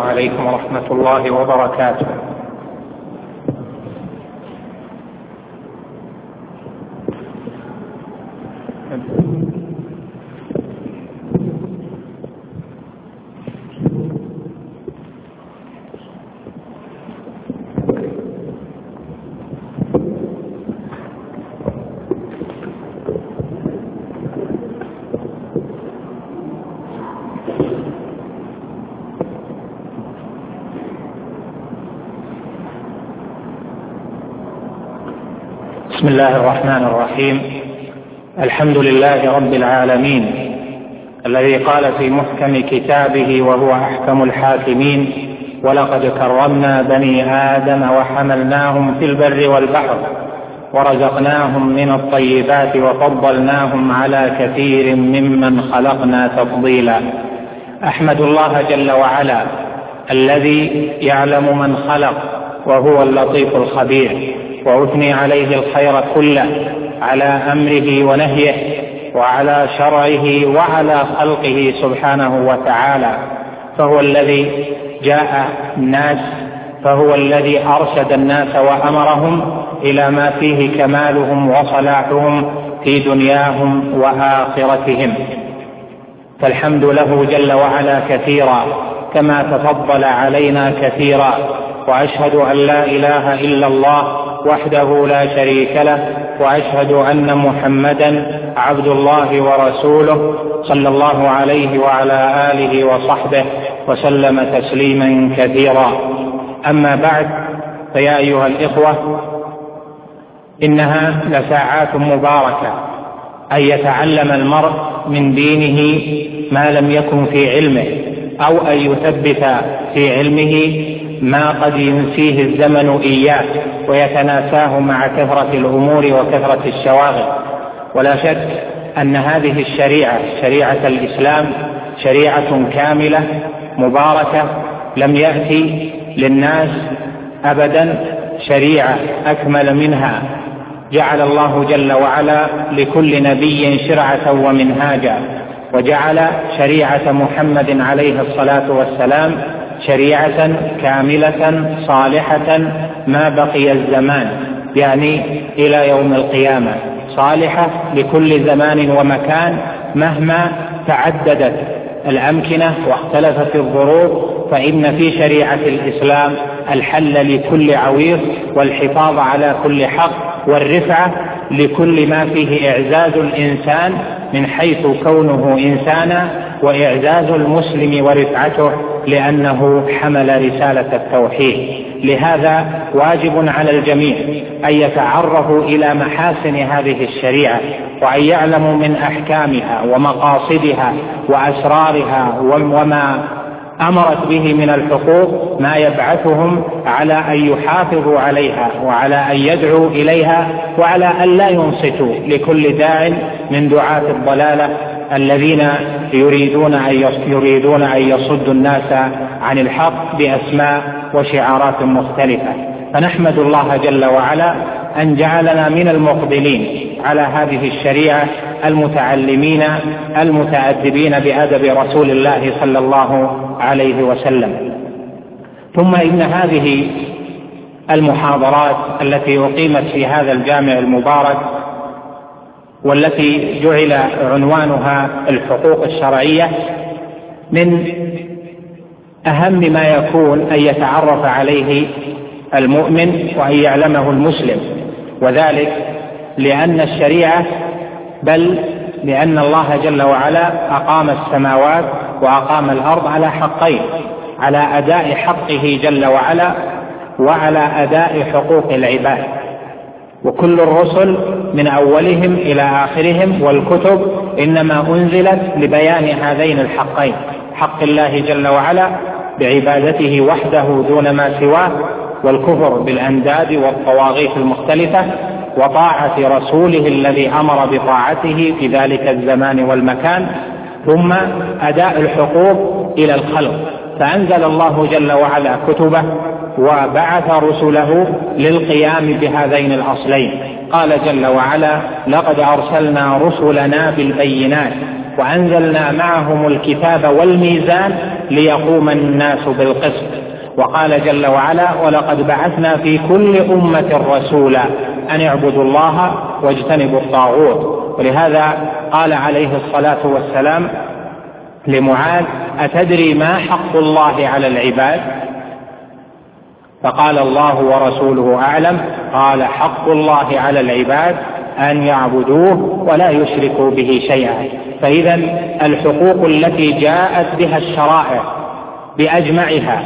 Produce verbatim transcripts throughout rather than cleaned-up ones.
عليكم ورحمة الله وبركاته. بسم الله الرحمن الرحيم. الحمد لله رب العالمين الذي قال في محكم كتابه وهو أحكم الحاكمين: ولقد كرمنا بني آدم وحملناهم في البر والبحر ورزقناهم من الطيبات وفضلناهم على كثير ممن خلقنا تفضيلا. أحمد الله جل وعلا الذي يعلم من خلق وهو اللطيف الخبير، وأثني عليه الخير كله على أمره ونهيه وعلى شرعه وعلى خلقه سبحانه وتعالى، فهو الذي جاء الناس، فهو الذي أرشد الناس وأمرهم إلى ما فيه كمالهم وصلاحهم في دنياهم وآخرتهم، فالحمد له جل وعلا كثيرا كما تفضل علينا كثيرا. وأشهد أن لا إله إلا الله وحده لا شريك له، وأشهد أن محمدا عبد الله ورسوله صلى الله عليه وعلى آله وصحبه وسلم تسليما كثيرا. أما بعد، فيا أيها الإخوة، إنها لساعات مباركة أن يتعلم المرء من دينه ما لم يكن في علمه، أو أن يثبت في علمه ما قد ينسيه الزمن إياه ويتناساه مع كثرة الأمور وكثرة الشواغل. ولا شك أن هذه الشريعة، شريعة الإسلام، شريعة كاملة مباركة، لم يأتي للناس أبدا شريعة أكمل منها. جعل الله جل وعلا لكل نبي شرعة ومنهاجا، وجعل شريعة محمد عليه الصلاة والسلام شريعة كاملة صالحة ما بقي الزمان، يعني إلى يوم القيامة، صالحة لكل زمان ومكان مهما تعددت الأمكنة واختلفت الظروف، فإن في شريعة الإسلام الحل لكل عويص، والحفاظ على كل حق، والرفعة لكل ما فيه إعزاز الإنسان من حيث كونه إنسانا، وإعزاز المسلم ورفعته لأنه حمل رسالة التوحيد. لهذا واجب على الجميع أن يتعرفوا إلى محاسن هذه الشريعة، وأن يعلموا من أحكامها ومقاصدها وأسرارها وما أمرت به من الحقوق ما يبعثهم على أن يحافظوا عليها، وعلى أن يدعوا إليها، وعلى أن لا ينصتوا لكل داع من دعاة الضلالة الذين يريدون أن يريدون أن يصدوا الناس عن الحق بأسماء وشعارات مختلفة. فنحمد الله جل وعلا أن جعلنا من المقبلين على هذه الشريعة، المتعلمين المتأدبين بأدب رسول الله صلى الله عليه وسلم. ثم إن هذه المحاضرات التي أقيمت في هذا الجامع المبارك، والتي جعل عنوانها الحقوق الشرعية، من أهم ما يكون أن يتعرف عليه المؤمن وأن يعلمه المسلم، وذلك لأن الشريعة، بل لأن الله جل وعلا أقام السماوات وأقام الأرض على حقين: على أداء حقه جل وعلا، وعلى أداء حقوق العباد. وكل الرسل من أولهم إلى آخرهم والكتب إنما أنزلت لبيان هذين الحقين: حق الله جل وعلا بعبادته وحده دون ما سواه، والكفر بالأنداد والطواغيت المختلفة، وطاعة رسوله الذي أمر بطاعته في ذلك الزمان والمكان، ثم أداء الحقوق إلى الخلق. فأنزل الله جل وعلا كتبه وبعث رسله للقيام بهذين الأصلين. قال جل وعلا: لقد أرسلنا رسلنا بالبينات وأنزلنا معهم الكتاب والميزان ليقوم الناس بالقسط. وقال جل وعلا: ولقد بعثنا في كل أمة رسولا أن اعبدوا الله واجتنبوا الطاغوت. ولهذا قال عليه الصلاة والسلام لمعاذ: أتدري ما حق الله على العباد؟ فقال: الله ورسوله أعلم. قال: حق الله على العباد أن يعبدوه ولا يشركوا به شيئا. فإذا الحقوق التي جاءت بها الشرائع بأجمعها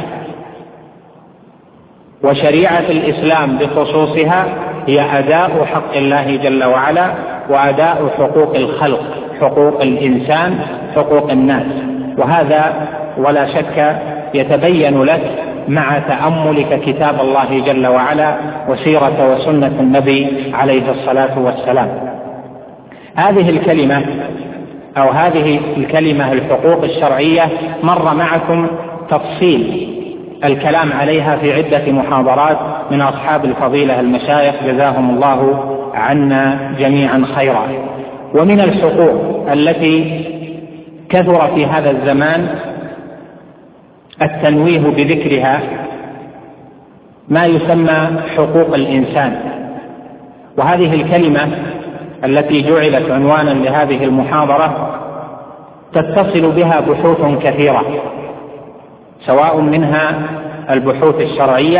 وشريعة الإسلام بخصوصها هي أداء حق الله جل وعلا وأداء حقوق الخلق، حقوق الإنسان، حقوق الناس. وهذا ولا شك يتبين لك مع تأملك كتاب الله جل وعلا وسيرة وسنة النبي عليه الصلاة والسلام. هذه الكلمة أو هذه الكلمة الحقوق الشرعية مر معكم تفصيل الكلام عليها في عدة محاضرات من أصحاب الفضيلة المشايخ جزاهم الله عنا جميعا خيرا. ومن الحقوق التي كثر في هذا الزمان التنويه بذكرها ما يسمى حقوق الإنسان. وهذه الكلمة التي جعلت عنوانا لهذه المحاضرة تتصل بها بحوث كثيرة، سواء منها البحوث الشرعية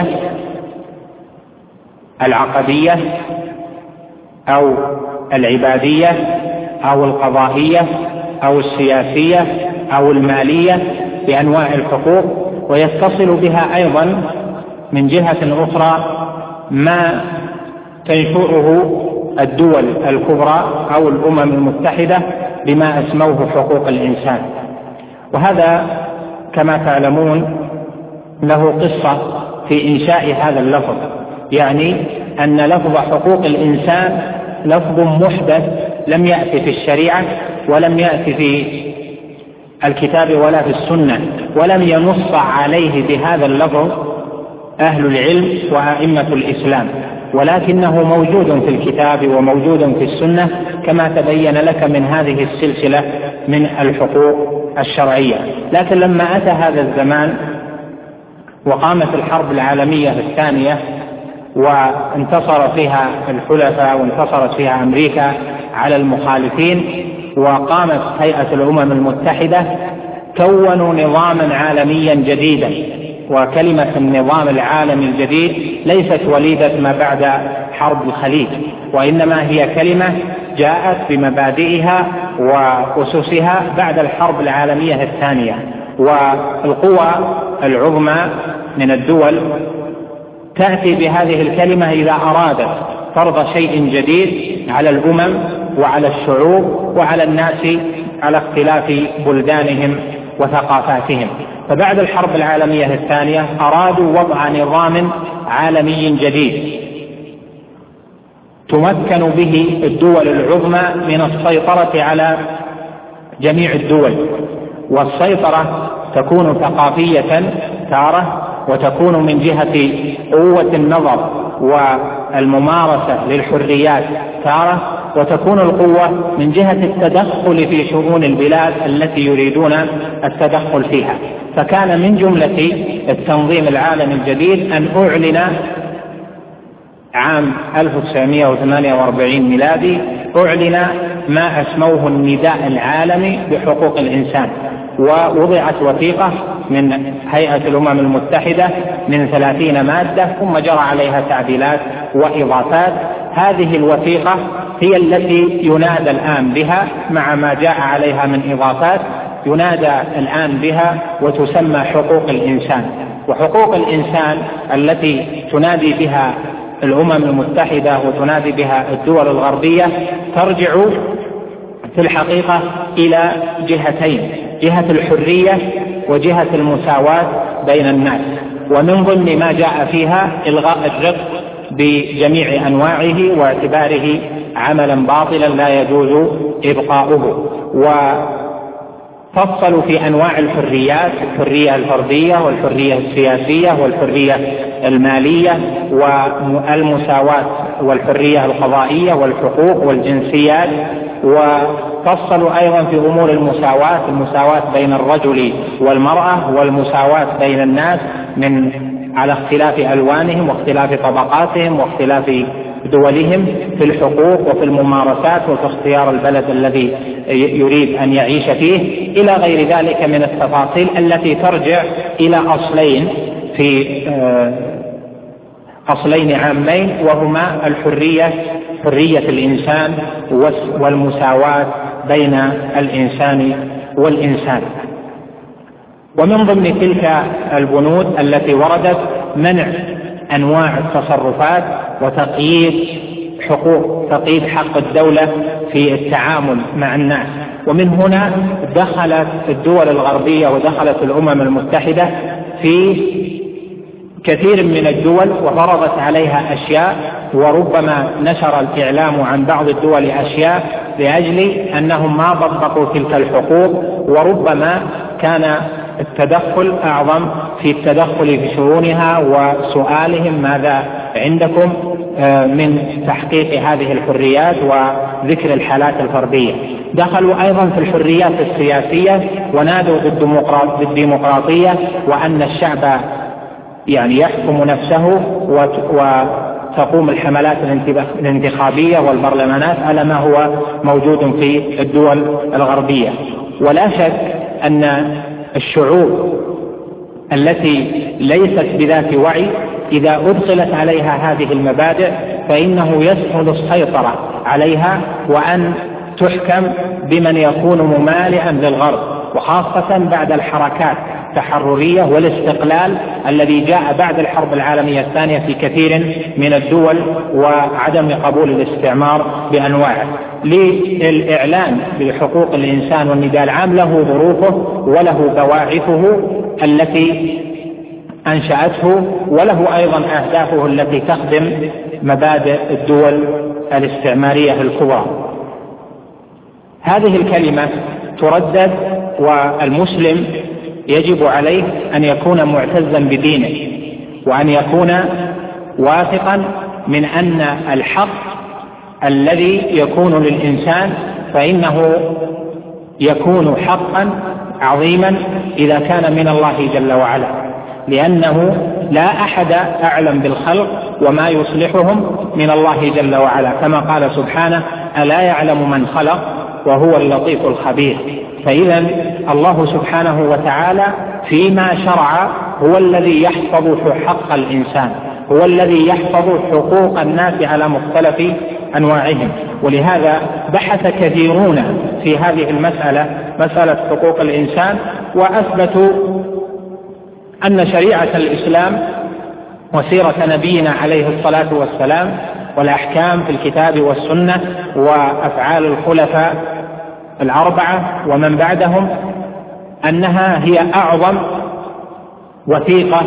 العقدية أو العبادية أو القضائية أو السياسية أو المالية بأنواع الحقوق. ويتصل بها أيضا من جهة أخرى ما تنشره الدول الكبرى أو الأمم المتحدة بما أسموه حقوق الإنسان. وهذا كما تعلمون له قصة في إنشاء هذا اللفظ، يعني أن لفظ حقوق الإنسان لفظ محدث لم يأتي في الشريعة ولم يأتي في الكتاب ولا في السنة، ولم ينص عليه بهذا اللفظ أهل العلم وأئمة الإسلام، ولكنه موجود في الكتاب وموجود في السنة كما تبين لك من هذه السلسلة من الحقوق الشرعية. لكن لما أتى هذا الزمان وقامت الحرب العالمية الثانية وانتصر فيها الحلفاء وانتصرت فيها أمريكا على المخالفين وقامت هيئة الأمم المتحدة، كونوا نظاما عالميا جديدا. وكلمة النظام العالمي الجديد ليست وليدة ما بعد حرب الخليج، وإنما هي كلمة جاءت بمبادئها وأسسها بعد الحرب العالمية الثانية. والقوى العظمى من الدول تأتي بهذه الكلمة إذا أرادت فرض شيء جديد على الأمم وعلى الشعوب وعلى الناس على اختلاف بلدانهم وثقافاتهم. فبعد الحرب العالمية الثانية أرادوا وضع نظام عالمي جديد تمكن به الدول العظمى من السيطرة على جميع الدول، والسيطرة تكون ثقافية تارة، وتكون من جهة قوة النظر والممارسة للحريات تارة، وتكون القوة من جهة التدخل في شؤون البلاد التي يريدون التدخل فيها. فكان من جملة التنظيم العالمي الجديد أن أعلن عام ألف وتسعمائة وثمانية وأربعين ميلادي أعلن ما أسموه النداء العالمي بحقوق الإنسان، ووضعت وثيقة من هيئة الأمم المتحدة من ثلاثين مادة ثم جرى عليها تعديلات وإضافات. هذه الوثيقة هي التي ينادى الآن بها مع ما جاء عليها من إضافات، ينادى الآن بها وتسمى حقوق الإنسان. وحقوق الإنسان التي تنادي بها الأمم المتحدة وتنادي بها الدول الغربية ترجع في الحقيقة إلى جهتين: جهة الحرية وجهة المساواة بين الناس. ومن ضمن ما جاء فيها إلغاء الرق بجميع أنواعه واعتباره عملا باطلا لا يجوز إبقاؤه. وفصلوا في أنواع الحريات: الحرية الفردية والحرية السياسية والحرية المالية والمساواة والحرية القضائية والحقوق والجنسيات وفصلوا أيضا في أمور المساواة، المساواة بين الرجل والمرأة والمساواة بين الناس من على اختلاف ألوانهم واختلاف طبقاتهم واختلاف دولهم في الحقوق وفي الممارسات وفي اختيار البلد الذي يريد أن يعيش فيه إلى غير ذلك من التفاصيل التي ترجع إلى أصلين في أصلين عامين، وهما الحرية حرية الإنسان والمساواة بين الإنسان والإنسان. ومن ضمن تلك البنود التي وردت منع أنواع التصرفات وتقييد حقوق تقييد حق الدولة في التعامل مع الناس. ومن هنا دخلت الدول الغربية ودخلت الأمم المتحدة في كثير من الدول وفرضت عليها أشياء، وربما نشر الإعلام عن بعض الدول أشياء لأجل أنهم ما ضبطوا تلك الحقوق، وربما كان التدخل أعظم في التدخل في شؤونها وسؤالهم ماذا عندكم من تحقيق هذه الحريات وذكر الحالات الفردية. دخلوا أيضا في الحريات السياسية ونادوا بالديمقراطية وأن الشعب يعني يحكم نفسه وتقوم الحملات الانتخابية والبرلمانات على ما هو موجود في الدول الغربية. ولا شك أن الشعوب التي ليست بذات وعي إذا أدخلت عليها هذه المبادئ فإنه يسهل السيطرة عليها وأن تحكم بمن يكون ممالئا للغرب، وخاصة بعد الحركات التحررية والاستقلال الذي جاء بعد الحرب العالمية الثانية في كثير من الدول وعدم قبول الاستعمار بأنواعه. للإعلان بحقوق الإنسان والنداء العام له ظروفه وله بواعثه التي أنشأته، وله أيضا أهدافه التي تخدم مبادئ الدول الاستعمارية الكبرى. هذه الكلمة تردد، والمسلم يجب عليه أن يكون معتزا بدينه وأن يكون واثقا من أن الحق الذي يكون للإنسان فإنه يكون حقا عظيما إذا كان من الله جل وعلا، لأنه لا أحد أعلم بالخلق وما يصلحهم من الله جل وعلا، كما قال سبحانه: ألا يعلم من خلق وهو اللطيف الخبير. فإذا الله سبحانه وتعالى فيما شرع هو الذي يحفظ حق الإنسان، هو الذي يحفظ حقوق الناس على مختلف أنواعهم. ولهذا بحث كثيرون في هذه المسألة، مسألة حقوق الإنسان، وأثبتوا أن شريعة الإسلام وسيرة نبينا عليه الصلاة والسلام والأحكام في الكتاب والسنة وأفعال الخلفاء الأربعة ومن بعدهم أنها هي أعظم وثيقة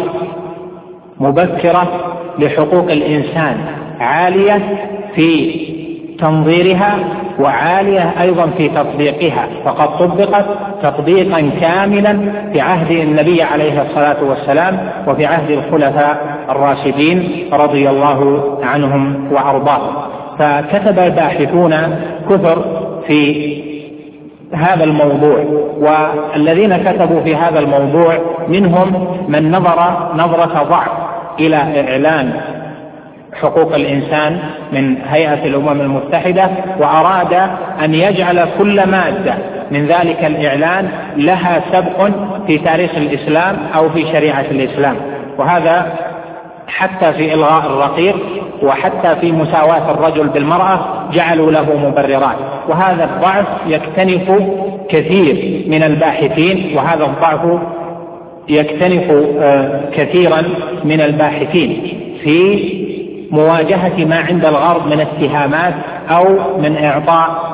مبكرة لحقوق الإنسان، عالية في تنظيرها وعالية أيضا في تطبيقها، فقد طبقت تطبيقا كاملا في عهد النبي عليه الصلاة والسلام وفي عهد الخلفاء الراشدين رضي الله عنهم وأرضاهم. فكتب الباحثون كثر في هذا الموضوع، والذين كتبوا في هذا الموضوع منهم من نظر نظرة ضعف إلى إعلان حقوق الإنسان من هيئة الأمم المتحدة، وأراد أن يجعل كل مادة من ذلك الإعلان لها سبق في تاريخ الإسلام أو في شريعة الإسلام، وهذا حتى في إلغاء الرقيق وحتى في مساواة الرجل بالمرأة جعلوا له مبررات. وهذا الضعف يكتنف كثير من الباحثين، وهذا الضعف يكتنف كثيرا من الباحثين في مواجهة ما عند الغرب من اتهامات أو من إعطاء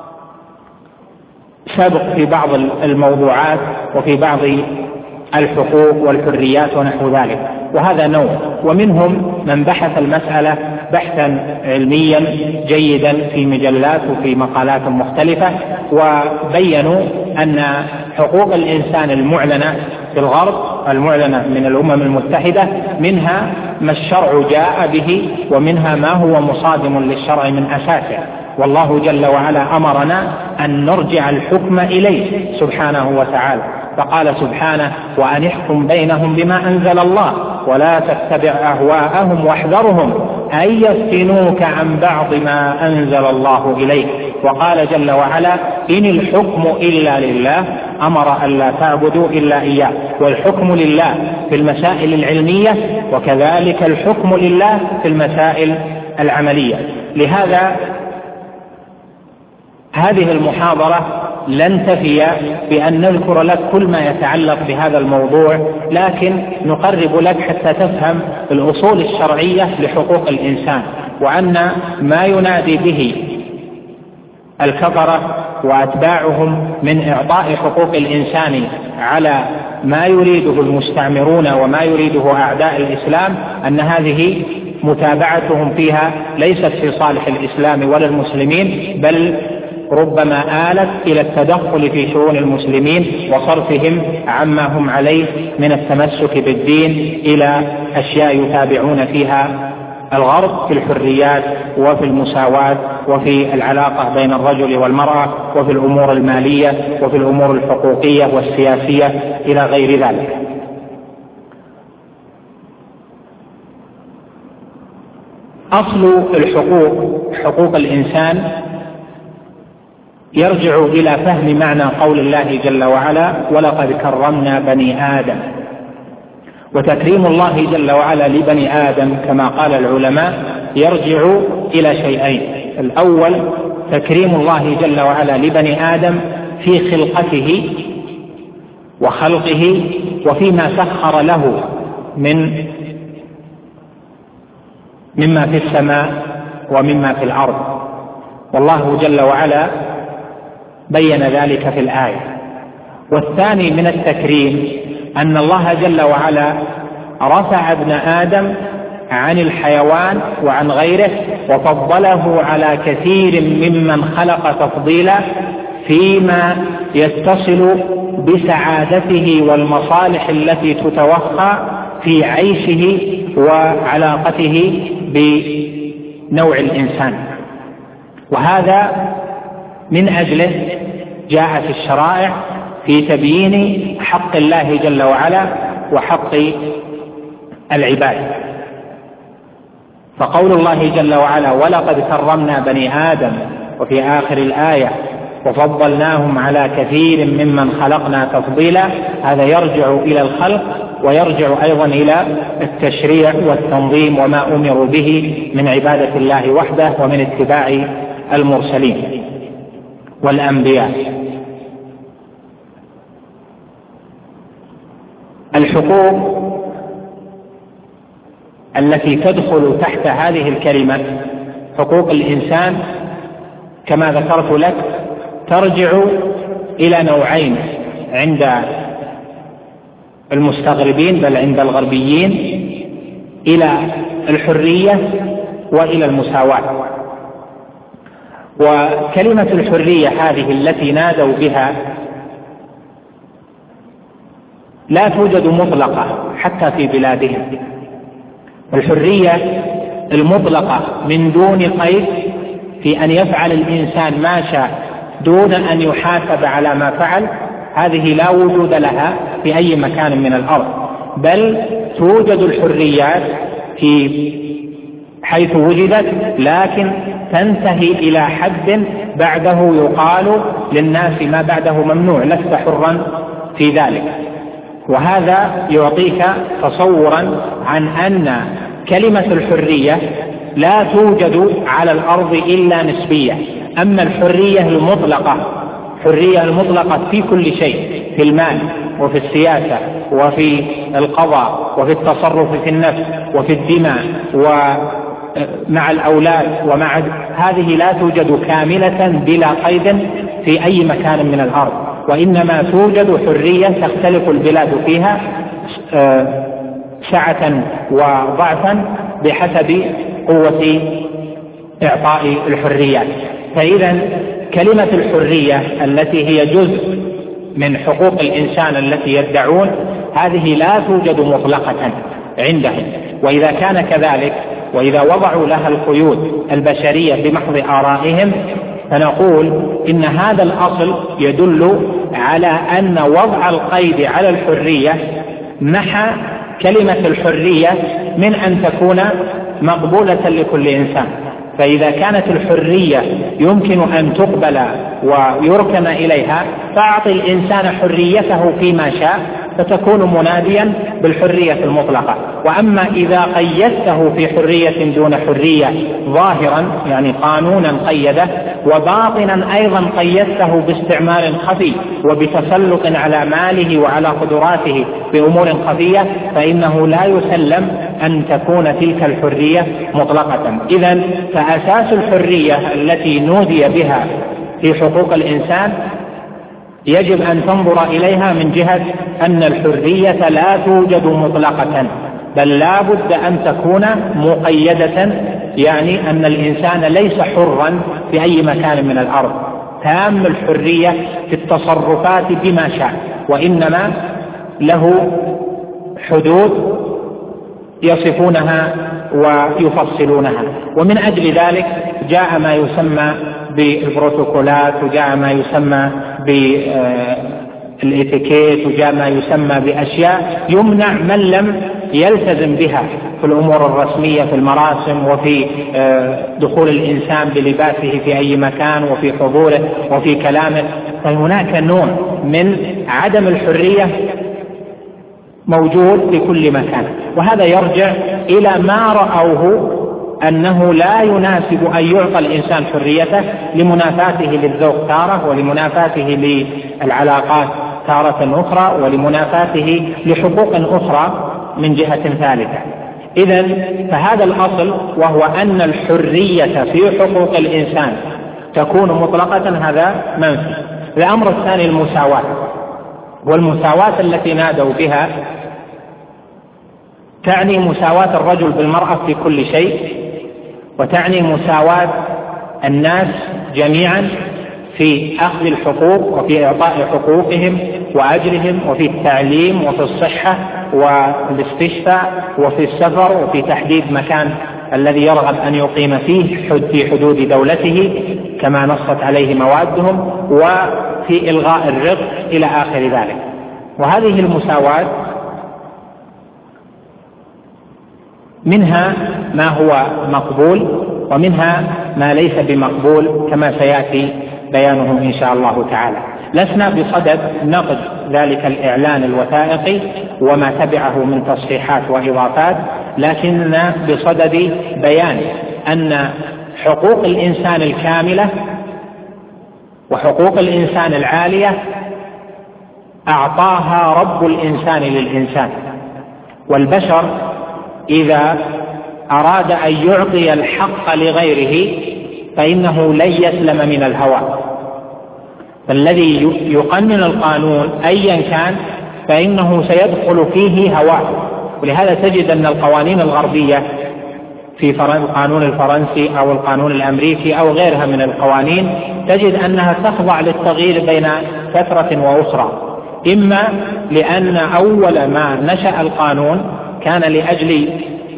سبق في بعض الموضوعات وفي بعض الحقوق والحريات ونحو ذلك، وهذا نوع. ومنهم من بحث المسألة بحثا علميا جيدا في مجلات وفي مقالات مختلفة، وبينوا أن حقوق الإنسان المعلنة في الغرب المعلنة من الأمم المتحدة منها ما الشرع جاء به، ومنها ما هو مصادم للشرع من أساسه، والله جل وعلا أمرنا أن نرجع الحكم إليه سبحانه وتعالى، فقال سبحانه: وأن احكم بينهم بما أنزل الله ولا تتبع أهواءهم واحذرهم أن يفتنوك عن بعض ما أنزل الله إليك. وقال جل وعلا: إن الحكم إلا لله، أمر أن لا تعبدوا إلا إياه، والحكم لله في المسائل العلمية وكذلك الحكم لله في المسائل العملية. لهذا هذه المحاضرة لن تفي بأن نذكر لك كل ما يتعلق بهذا الموضوع، لكن نقرب لك حتى تفهم الأصول الشرعية لحقوق الإنسان، وأن ما ينادي به الكفرة وأتباعهم من إعطاء حقوق الإنسان على ما يريده المستعمرون وما يريده أعداء الإسلام، أن هذه متابعتهم فيها ليست في صالح الإسلام ولا المسلمين، بل ربما آلت إلى التدخل في شؤون المسلمين وصرفهم عما هم عليه من التمسك بالدين إلى أشياء يتابعون فيها الغرب في الحريات وفي المساواة وفي العلاقة بين الرجل والمرأة وفي الأمور المالية وفي الأمور الحقوقية والسياسية إلى غير ذلك. أصل الحقوق، حقوق الإنسان، يرجع إلى فهم معنى قول الله جل وعلا: ولقد كرمنا بني آدم. وتكريم الله جل وعلا لبني آدم كما قال العلماء يرجع إلى شيئين: الأول تكريم الله جل وعلا لبني آدم في خلقته وخلقه وفيما سخر له من مما في السماء ومما في الأرض، والله جل وعلا بين ذلك في الآية. والثاني من التكريم أن الله جل وعلا رفع ابن آدم عن الحيوان وعن غيره وفضله على كثير ممن خلق تفضيلا فيما يتصل بسعادته والمصالح التي تتوخى في عيشه وعلاقته بنوع الإنسان. وهذا من أجله جاءت الشرائع في تبيين حق الله جل وعلا وحق العباد. فقول الله جل وعلا: ولقد كرمنا بني آدم، وفي آخر الآية: وفضلناهم على كثير ممن خلقنا تفضيلا، هذا يرجع إلى الخلق ويرجع أيضا إلى التشريع والتنظيم وما أمروا به من عبادة الله وحده ومن اتباع المرسلين والأنبياء. الحقوق التي تدخل تحت هذه الكلمة حقوق الإنسان كما ذكرت لك ترجع إلى نوعين عند المستغربين بل عند الغربيين: إلى الحرية وإلى المساواة. وكلمة الحرية هذه التي نادوا بها لا توجد مطلقة حتى في بلادهم. الحرية المطلقة من دون قيد في أن يفعل الإنسان ما شاء دون أن يحاسب على ما فعل، هذه لا وجود لها في أي مكان من الأرض، بل توجد الحريات في حيث وجدت، لكن تنتهي إلى حد بعده يقال للناس ما بعده ممنوع، لست حرا في ذلك. وهذا يعطيك تصورا عن أن كلمة الحرية لا توجد على الأرض إلا نسبية. أما الحرية المطلقة، حرية المطلقة في كل شيء، في المال وفي السياسة وفي القضاء وفي التصرف في النفس وفي الدماء ومع الأولاد ومع هذه لا توجد كاملة بلا قيد في أي مكان من الأرض، وإنما توجد حرية تختلف البلاد فيها سعة وضعفا بحسب قوة إعطاء الحريات. فإذا كلمة الحرية التي هي جزء من حقوق الإنسان التي يدعون هذه لا توجد مطلقة عندهم، وإذا كان كذلك وإذا وضعوا لها القيود البشرية بمحض آرائهم، فنقول إن هذا الأصل يدل على أن وضع القيد على الحرية محى كلمة الحرية من أن تكون مقبولة لكل إنسان. فإذا كانت الحرية يمكن أن تقبل ويركن إليها، فأعطي الإنسان حريته فيما شاء، فتكون مناديا بالحرية المطلقة. وأما إذا قيدته في حرية دون حرية ظاهرا، يعني قانونا قيده، وباطنا أيضا قيدته باستعمار خفي وبتسلط على ماله وعلى قدراته بأمور خفية، فإنه لا يسلم أن تكون تلك الحرية مطلقة. إذن فأساس الحرية التي نودي بها في حقوق الإنسان يجب أن تنظر إليها من جهة أن الحرية لا توجد مطلقة، بل لا بد أن تكون مقيدة، يعني أن الإنسان ليس حرا في أي مكان من الأرض تام الحرية في التصرفات بما شاء، وإنما له حدود يصفونها ويفصلونها. ومن أجل ذلك جاء ما يسمى بالبروتوكولات، وجاء ما يسمى بالإتيكيت، وجاء ما يسمى بأشياء يمنع من لم يلتزم بها في الأمور الرسمية، في المراسم، وفي دخول الإنسان بلباسه في أي مكان، وفي حضوره، وفي كلامه. فهناك نوع من عدم الحرية موجود في كل مكان، وهذا يرجع إلى ما رأوه أنه لا يناسب أن يعطى الإنسان حريته لمنافاته للذوق تارة، ولمنافاته للعلاقات تارة أخرى، ولمنافاته لحقوق أخرى من جهة ثالثة. إذن فهذا الأصل، وهو أن الحرية في حقوق الإنسان تكون مطلقة، هذا منفي. الأمر الثاني المساواة، والمساواة التي نادوا بها تعني مساواة الرجل بالمرأة في كل شيء، وتعني مساواة الناس جميعا في أخذ الحقوق وفي إعطاء حقوقهم وأجرهم، وفي التعليم وفي الصحة والاستشفاء وفي السفر وفي تحديد مكان الذي يرغب أن يقيم فيه في حدود دولته كما نصت عليه موادهم، وفي إلغاء الرق إلى آخر ذلك. وهذه المساواة منها ما هو مقبول، ومنها ما ليس بمقبول كما سيأتي بيانه إن شاء الله تعالى. لسنا بصدد نقد ذلك الإعلان الوثائقي وما تبعه من تصحيحات وإضافات، لكننا بصدد بيان أن حقوق الإنسان الكاملة وحقوق الإنسان العالية أعطاها رب الإنسان للإنسان، والبشر إذا أراد أن يعطي الحق لغيره فإنه لن يسلم من الهوى. فالذي يقنن القانون أيا كان فإنه سيدخل فيه هواه. ولهذا تجد أن القوانين الغربية في القانون الفرنسي أو القانون الأمريكي أو غيرها من القوانين تجد أنها تخضع للتغيير بين فترة وأخرى، إما لأن أول ما نشأ القانون كان لأجل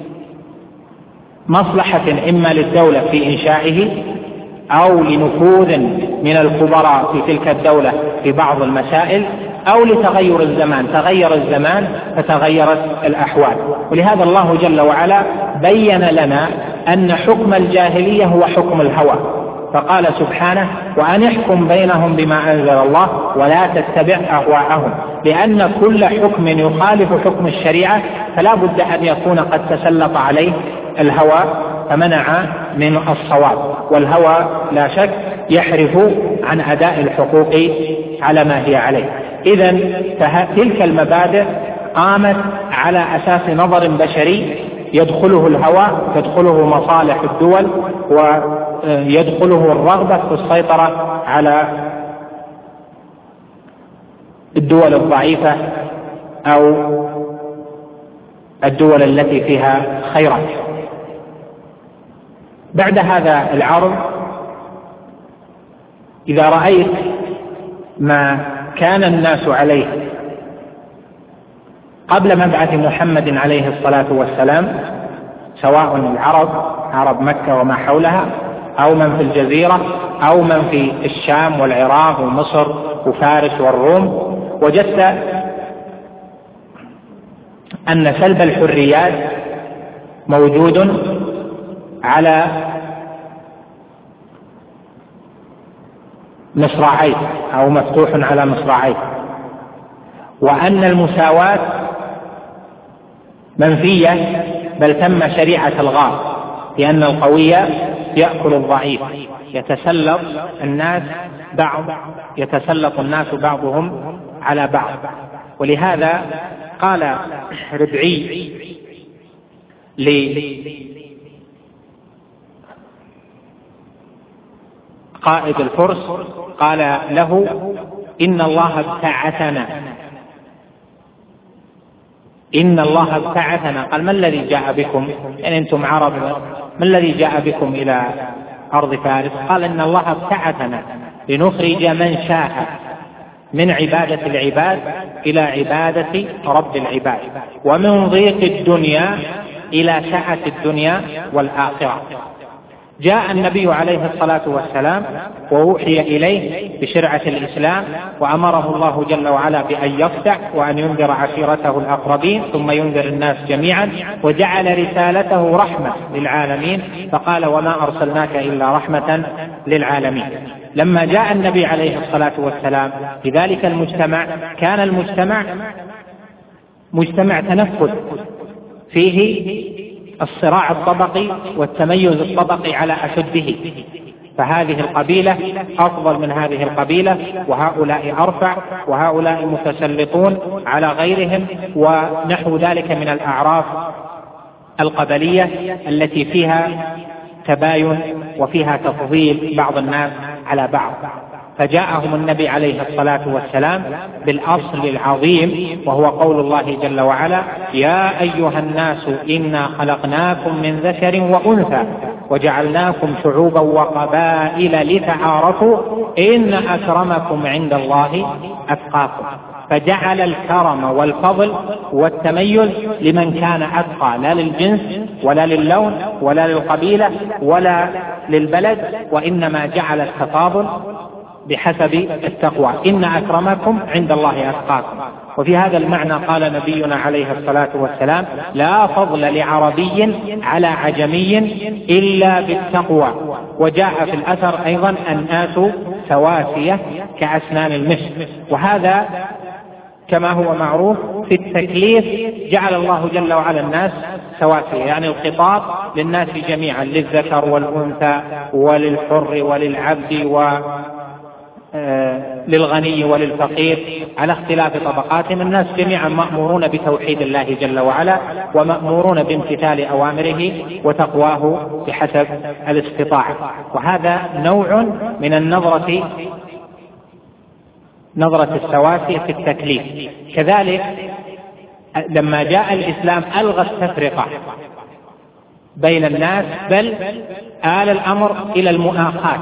مصلحة إما للدولة في إنشائه أو لنفوذ من الكبراء في تلك الدولة في بعض المسائل، أو لتغير الزمان، تغير الزمان فتغيرت الأحوال. ولهذا الله جل وعلا بين لنا أن حكم الجاهلية هو حكم الهوى، فقال سبحانه: وأن احكم بينهم بما أنزل الله ولا تتبع أهواءهم، لأن كل حكم يخالف حكم الشريعة فلا بد أن يكون قد تسلط عليه الهوى فمنع من الصواب، والهوى لا شك يحرف عن أداء الحقوق على ما هي عليه. إذن تلك المبادئ قامت على أساس نظر بشري يدخله الهوى، تدخله مصالح الدول، ويدخله الرغبة في السيطرة على الدول الضعيفة أو الدول التي فيها خيرات. بعد هذا العرض، إذا رأيت ما كان الناس عليه قبل مبعث محمد عليه الصلاة والسلام سواء العرب عرب مكة وما حولها، أو من في الجزيرة، أو من في الشام والعراق ومصر وفارس والروم، وجدت أن سلب الحريات موجود على مصراعيه أو مفتوح على مصراعيه، وأن المساواة منفية، بل تم شريعة الغار، لأن القوي يأكل الضعيف، يتسلط الناس بعض يتسلط الناس بعضهم على بعض. ولهذا قال ربعي لقائد الفرس، قال له: إن الله ابتعثنا إن الله ابتعثنا قال: ما الذي جاء بكم؟ يعني أنتم عرب، ما الذي جاء بكم إلى أرض فارس؟ قال: إن الله ابتعثنا لنخرج من شاء من عبادة العباد إلى عبادة رب العباد، ومن ضيق الدنيا إلى سعة الدنيا والآخرة. جاء النبي عليه الصلاة والسلام ووحي إليه بشرعة الإسلام، وأمره الله جل وعلا بأن يفتح وأن ينذر عشيرته الأقربين ثم ينذر الناس جميعا، وجعل رسالته رحمة للعالمين، فقال: وما أرسلناك إلا رحمة للعالمين. لما جاء النبي عليه الصلاة والسلام في ذلك المجتمع، كان المجتمع مجتمع تنفذ فيه الصراع الطبقي والتميز الطبقي على أشده، فهذه القبيلة أفضل من هذه القبيلة، وهؤلاء أرفع، وهؤلاء متسلطون على غيرهم، ونحو ذلك من الأعراف القبلية التي فيها تباين وفيها تفضيل بعض الناس على بعض. فجاءهم النبي عليه الصلاة والسلام بالأصل العظيم، وهو قول الله جل وعلا: يا أيها الناس إنا خلقناكم من ذكر وأنثى وجعلناكم شعوبا وقبائل لتعارفوا إن أكرمكم عند الله أتقاكم. فجعل الكرم والفضل والتميز لمن كان أتقى، لا للجنس ولا للون ولا للقبيلة ولا للبلد، وإنما جعل التفاضل بحسب التقوى، إن أكرمكم عند الله أتقاكم. وفي هذا المعنى قال نبينا عليه الصلاة والسلام: لا فضل لعربي على عجمي إلا بالتقوى. وجاء في الأثر أيضا: الناس سواسية كأسنان المشط. وهذا كما هو معروف في التكليف، جعل الله جل وعلا الناس سواسية، يعني الخطاب للناس جميعا، للذكر والأنثى وللحر وللعبد و للغني وللفقير على اختلاف طبقاتهم. الناس جميعا مأمورون بتوحيد الله جل وعلا، ومأمورون بامتثال أوامره وتقواه بحسب الاستطاعة. وهذا نوع من النظرة نظرة السواسية في التكليف. كذلك لما جاء الإسلام ألغى التفرقة بين الناس، بل آل الأمر إلى المؤاخاة،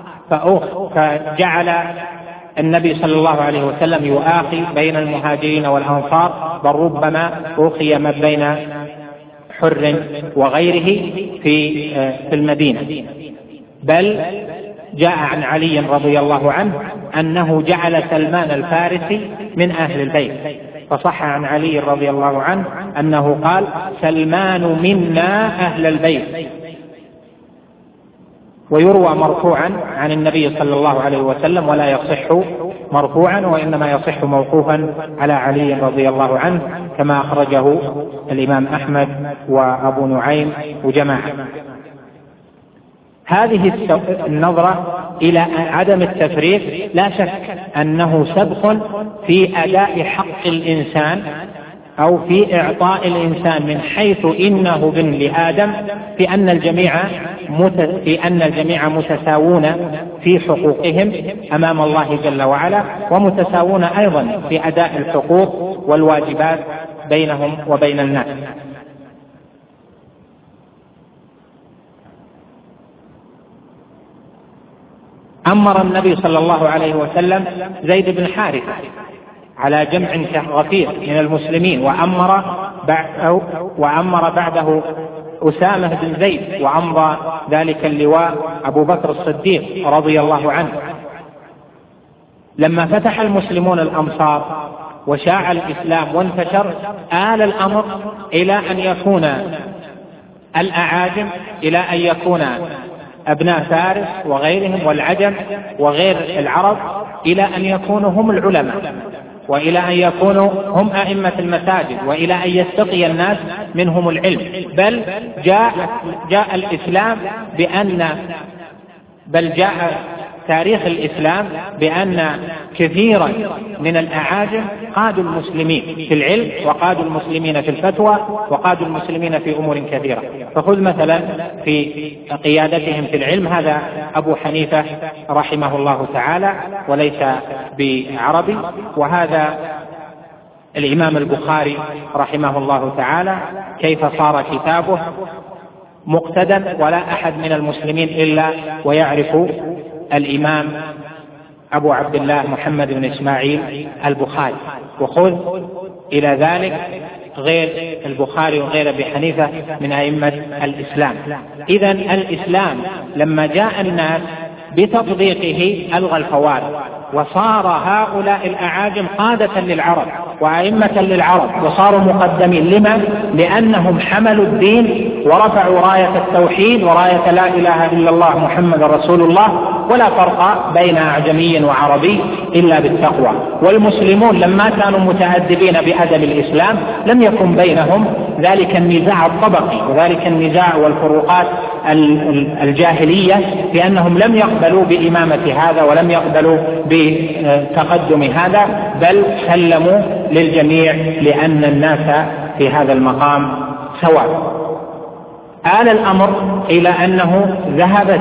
فجعل النبي صلى الله عليه وسلم يؤاخي بين المهاجرين والأنصار، بل ربما أوخي ما بين حر وغيره في في المدينة. بل جاء عن علي رضي الله عنه أنه جعل سلمان الفارسي من أهل البيت، فصح عن علي رضي الله عنه أنه قال: سلمان منا أهل البيت. ويروى مرفوعا عن النبي صلى الله عليه وسلم، ولا يصح مرفوعا، وإنما يصح موقوفا على علي رضي الله عنه، كما أخرجه الإمام أحمد وأبو نعيم وجماعة. هذه النظرة إلى عدم التفريق لا شك أنه سبق في أداء حق الإنسان أو في إعطاء الإنسان من حيث إنه ابن لآدم، في أن الجميع في أن الجميع متساوون في حقوقهم أمام الله جل وعلا، ومتساوون أيضا في أداء الحقوق والواجبات بينهم وبين الناس. أمر النبي صلى الله عليه وسلم زيد بن حارثة على جمع غفير من المسلمين، وأمر وأمر بعده أسامة بن زيد، وأمضى ذلك اللواء أبو بكر الصديق رضي الله عنه. لما فتح المسلمون الأمصار وشاع الإسلام وانتشر، آل الأمر إلى أن يكون الأعاجم، إلى أن يكون أبناء فارس وغيرهم والعجم وغير العرب، إلى أن يكونوا هم العلماء، وإلى أن يكونوا هم أئمة المساجد، وإلى أن يستقي الناس منهم العلم. بل جاء, جاء الإسلام بأن بل جاء تاريخ الإسلام بأن كثيرا من الأعاجم قادوا المسلمين في العلم، وقادوا المسلمين في الفتوى، وقادوا المسلمين في أمور كثيرة. فخذ مثلا في قيادتهم في العلم هذا أبو حنيفة رحمه الله تعالى وليس بعربي، وهذا الإمام البخاري رحمه الله تعالى كيف صار كتابه مقتدى، ولا أحد من المسلمين إلا ويعرف الإمام أبو عبد الله محمد بن إسماعيل البخاري. وخذ إلى ذلك غير البخاري وغير أبي حنيفة من أئمة الإسلام. إذن الإسلام لما جاء الناس بتطبيقه ألغى الفوارق، وصار هؤلاء الأعاجم قادة للعرب وأئمة للعرب، وصاروا مقدمين. لما؟ لأنهم حملوا الدين ورفعوا راية التوحيد وراية لا إله إلا الله محمد رسول الله، ولا فرق بين أعجمي وعربي إلا بالتقوى. والمسلمون لما كانوا متأدبين بأدب الإسلام لم يكن بينهم ذلك النزاع الطبقي وذلك النزاع والفروقات الجاهلية، لأنهم لم يقبلوا بإمامة هذا ولم يقبلوا بتقدم هذا، بل سلموا للجميع لأن الناس في هذا المقام سواء. آل الأمر إلى أنه ذهبت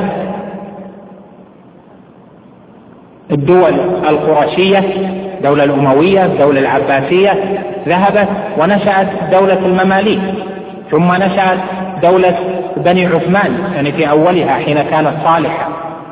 الدول القرشية، الدولة الأموية، الدولة العباسية، ذهبت ونشأت دولة المماليك، ثم نشأت دولة بني عثمان يعني في أولها حين كانت صالحة،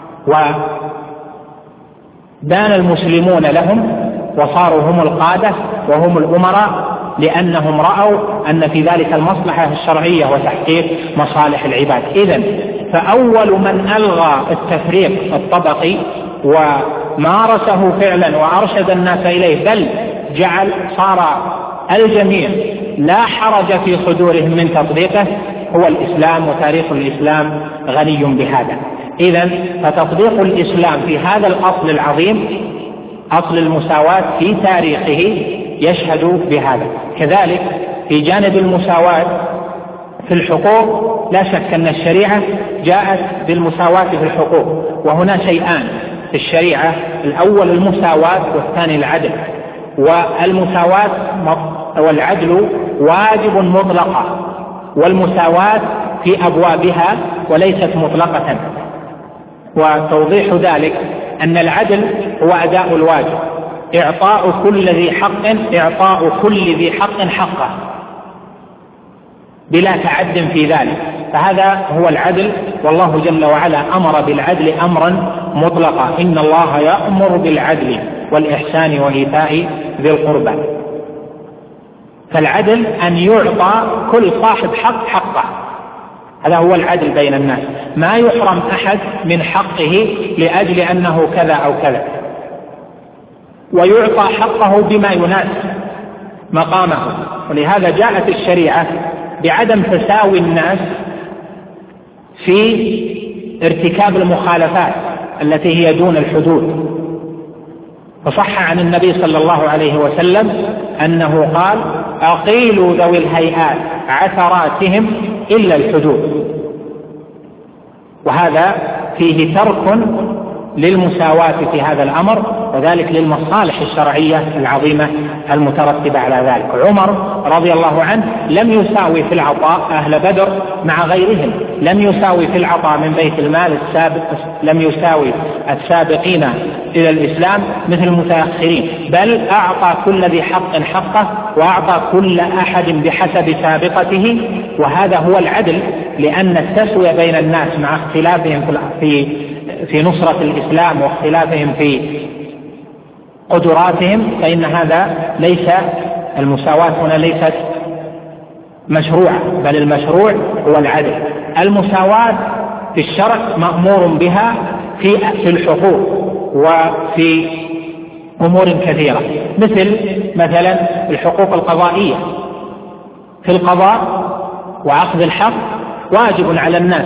ودان المسلمون لهم وصاروا هم القادة وهم الأمراء، لأنهم رأوا أن في ذلك المصلحة الشرعية وتحقيق مصالح العباد. إذن فأول من ألغى التفريق الطبقي ومارسه فعلا وأرشد الناس إليه، بل جعل صار الجميع لا حرج في صدورهم من تطبيقه، هو الإسلام، وتاريخ الإسلام غني بهذا. إذن فتطبيق الإسلام في هذا الأصل العظيم، أصل المساواة في تاريخه، يشهد بهذا. كذلك في جانب المساواة في الحقوق، لا شك أن الشريعة جاءت بالمساواة في الحقوق، وهنا شيئان في الشريعة: الأول المساواة، والثاني العدل. والمساواة والعدل واجب مطلقا، والمساواة في أبوابها وليست مطلقة. وتوضيح ذلك أن العدل هو أداء الواجب، إعطاء كل ذي حق إعطاء كل ذي حق حقه بلا تعد في ذلك، فهذا هو العدل. والله جل وعلا أمر بالعدل أمرا مطلقا: إن الله يأمر بالعدل والإحسان وإيتاء ذي القربى. فالعدل أن يعطى كل صاحب حق حقه، هذا هو العدل بين الناس، ما يحرم أحد من حقه لأجل أنه كذا أو كذا، ويعطى حقه بما يناسب مقامه. ولهذا جاءت الشريعة بعدم تساوي الناس في ارتكاب المخالفات التي هي دون الحدود. فصح عن النبي صلى الله عليه وسلم أنه قال: أقيلوا ذوي الهيئات عثراتهم إلا الحدود. وهذا فيه ترك للمساواة في هذا الأمر، وذلك للمصالح الشرعية العظيمة المترتبة على ذلك. عمر رضي الله عنه لم يساوي في العطاء أهل بدر مع غيرهم، لم يساوي في العطاء من بيت المال السابق، لم يساوي السابقين إلى الإسلام مثل المتأخرين، بل أعطى كل ذي حق حقه، وأعطى كل أحد بحسب سابقته. وهذا هو العدل، لأن التسوية بين الناس مع اختلافهم في في نصرة الإسلام واختلافهم في قدراتهم، فإن هذا ليس المساواة هنا ليست مشروعة، بل المشروع هو العدل. المساواة في الشرع مأمور بها في في الحقوق وفي أمور كثيرة، مثل مثلا الحقوق القضائية. في القضاء وأخذ الحق واجب على الناس،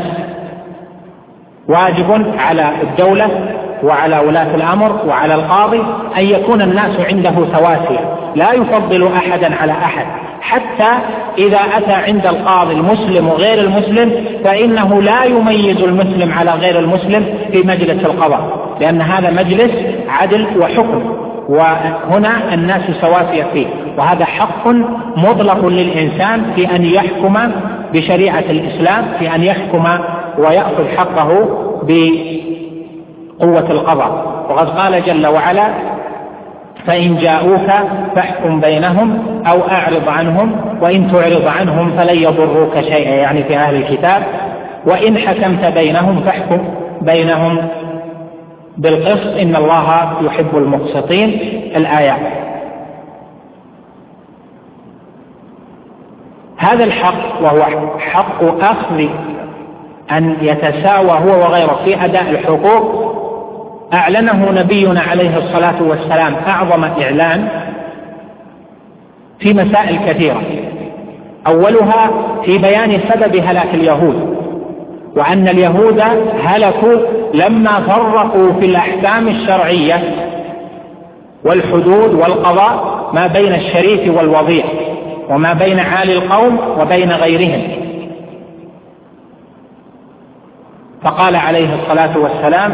واجب على الدولة وعلى ولاة الأمر وعلى القاضي أن يكون الناس عنده سواسية، لا يفضل أحدا على أحد، حتى إذا أتى عند القاضي المسلم وغير المسلم فإنه لا يميز المسلم على غير المسلم في مجلس القضاء، لأن هذا مجلس عدل وحكم، وهنا الناس سواسية فيه، وهذا حق مطلق للإنسان في أن يحكم بشريعة الإسلام، في أن يحكم ويأخذ حقه بقوة القضاء. وقد قال جل وعلا: فإن جاءوك فاحكم بينهم أو أعرض عنهم وإن تعرض عنهم فلن يضروك شيئا، يعني في أهل الكتاب، وإن حكمت بينهم فاحكم بينهم بالقسط إن الله يحب المقسطين. الآيات. هذا الحق وهو حق أخذ أن يتساوى هو وغيره في أداء الحقوق أعلنه نبينا عليه الصلاة والسلام أعظم إعلان في مسائل كثيرة، أولها في بيان سبب هلاك اليهود، وأن اليهود هلكوا لما فرقوا في الأحكام الشرعية والحدود والقضاء ما بين الشريف والوضيع، وما بين عالي القوم وبين غيرهم. فقال عليه الصلاة والسلام: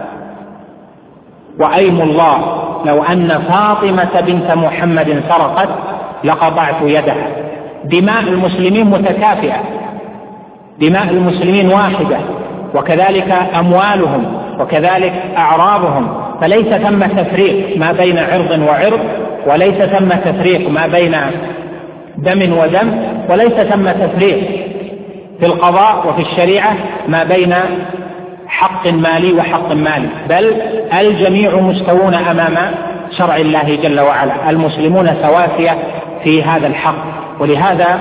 وأيم الله لو أن فاطمة بنت محمد سرقت لقطعت يدها. دماء المسلمين متكافئة، دماء المسلمين واحدة، وكذلك أموالهم وكذلك أعراضهم، فليس ثم تفريق ما بين عرض وعرض، وليس ثم تفريق ما بين دم ودم، وليس ثم تفريق في القضاء وفي الشريعة ما بين حق مالي وحق مالي، بل الجميع مستوون أمام شرع الله جل وعلا، المسلمون سواسية في هذا الحق. ولهذا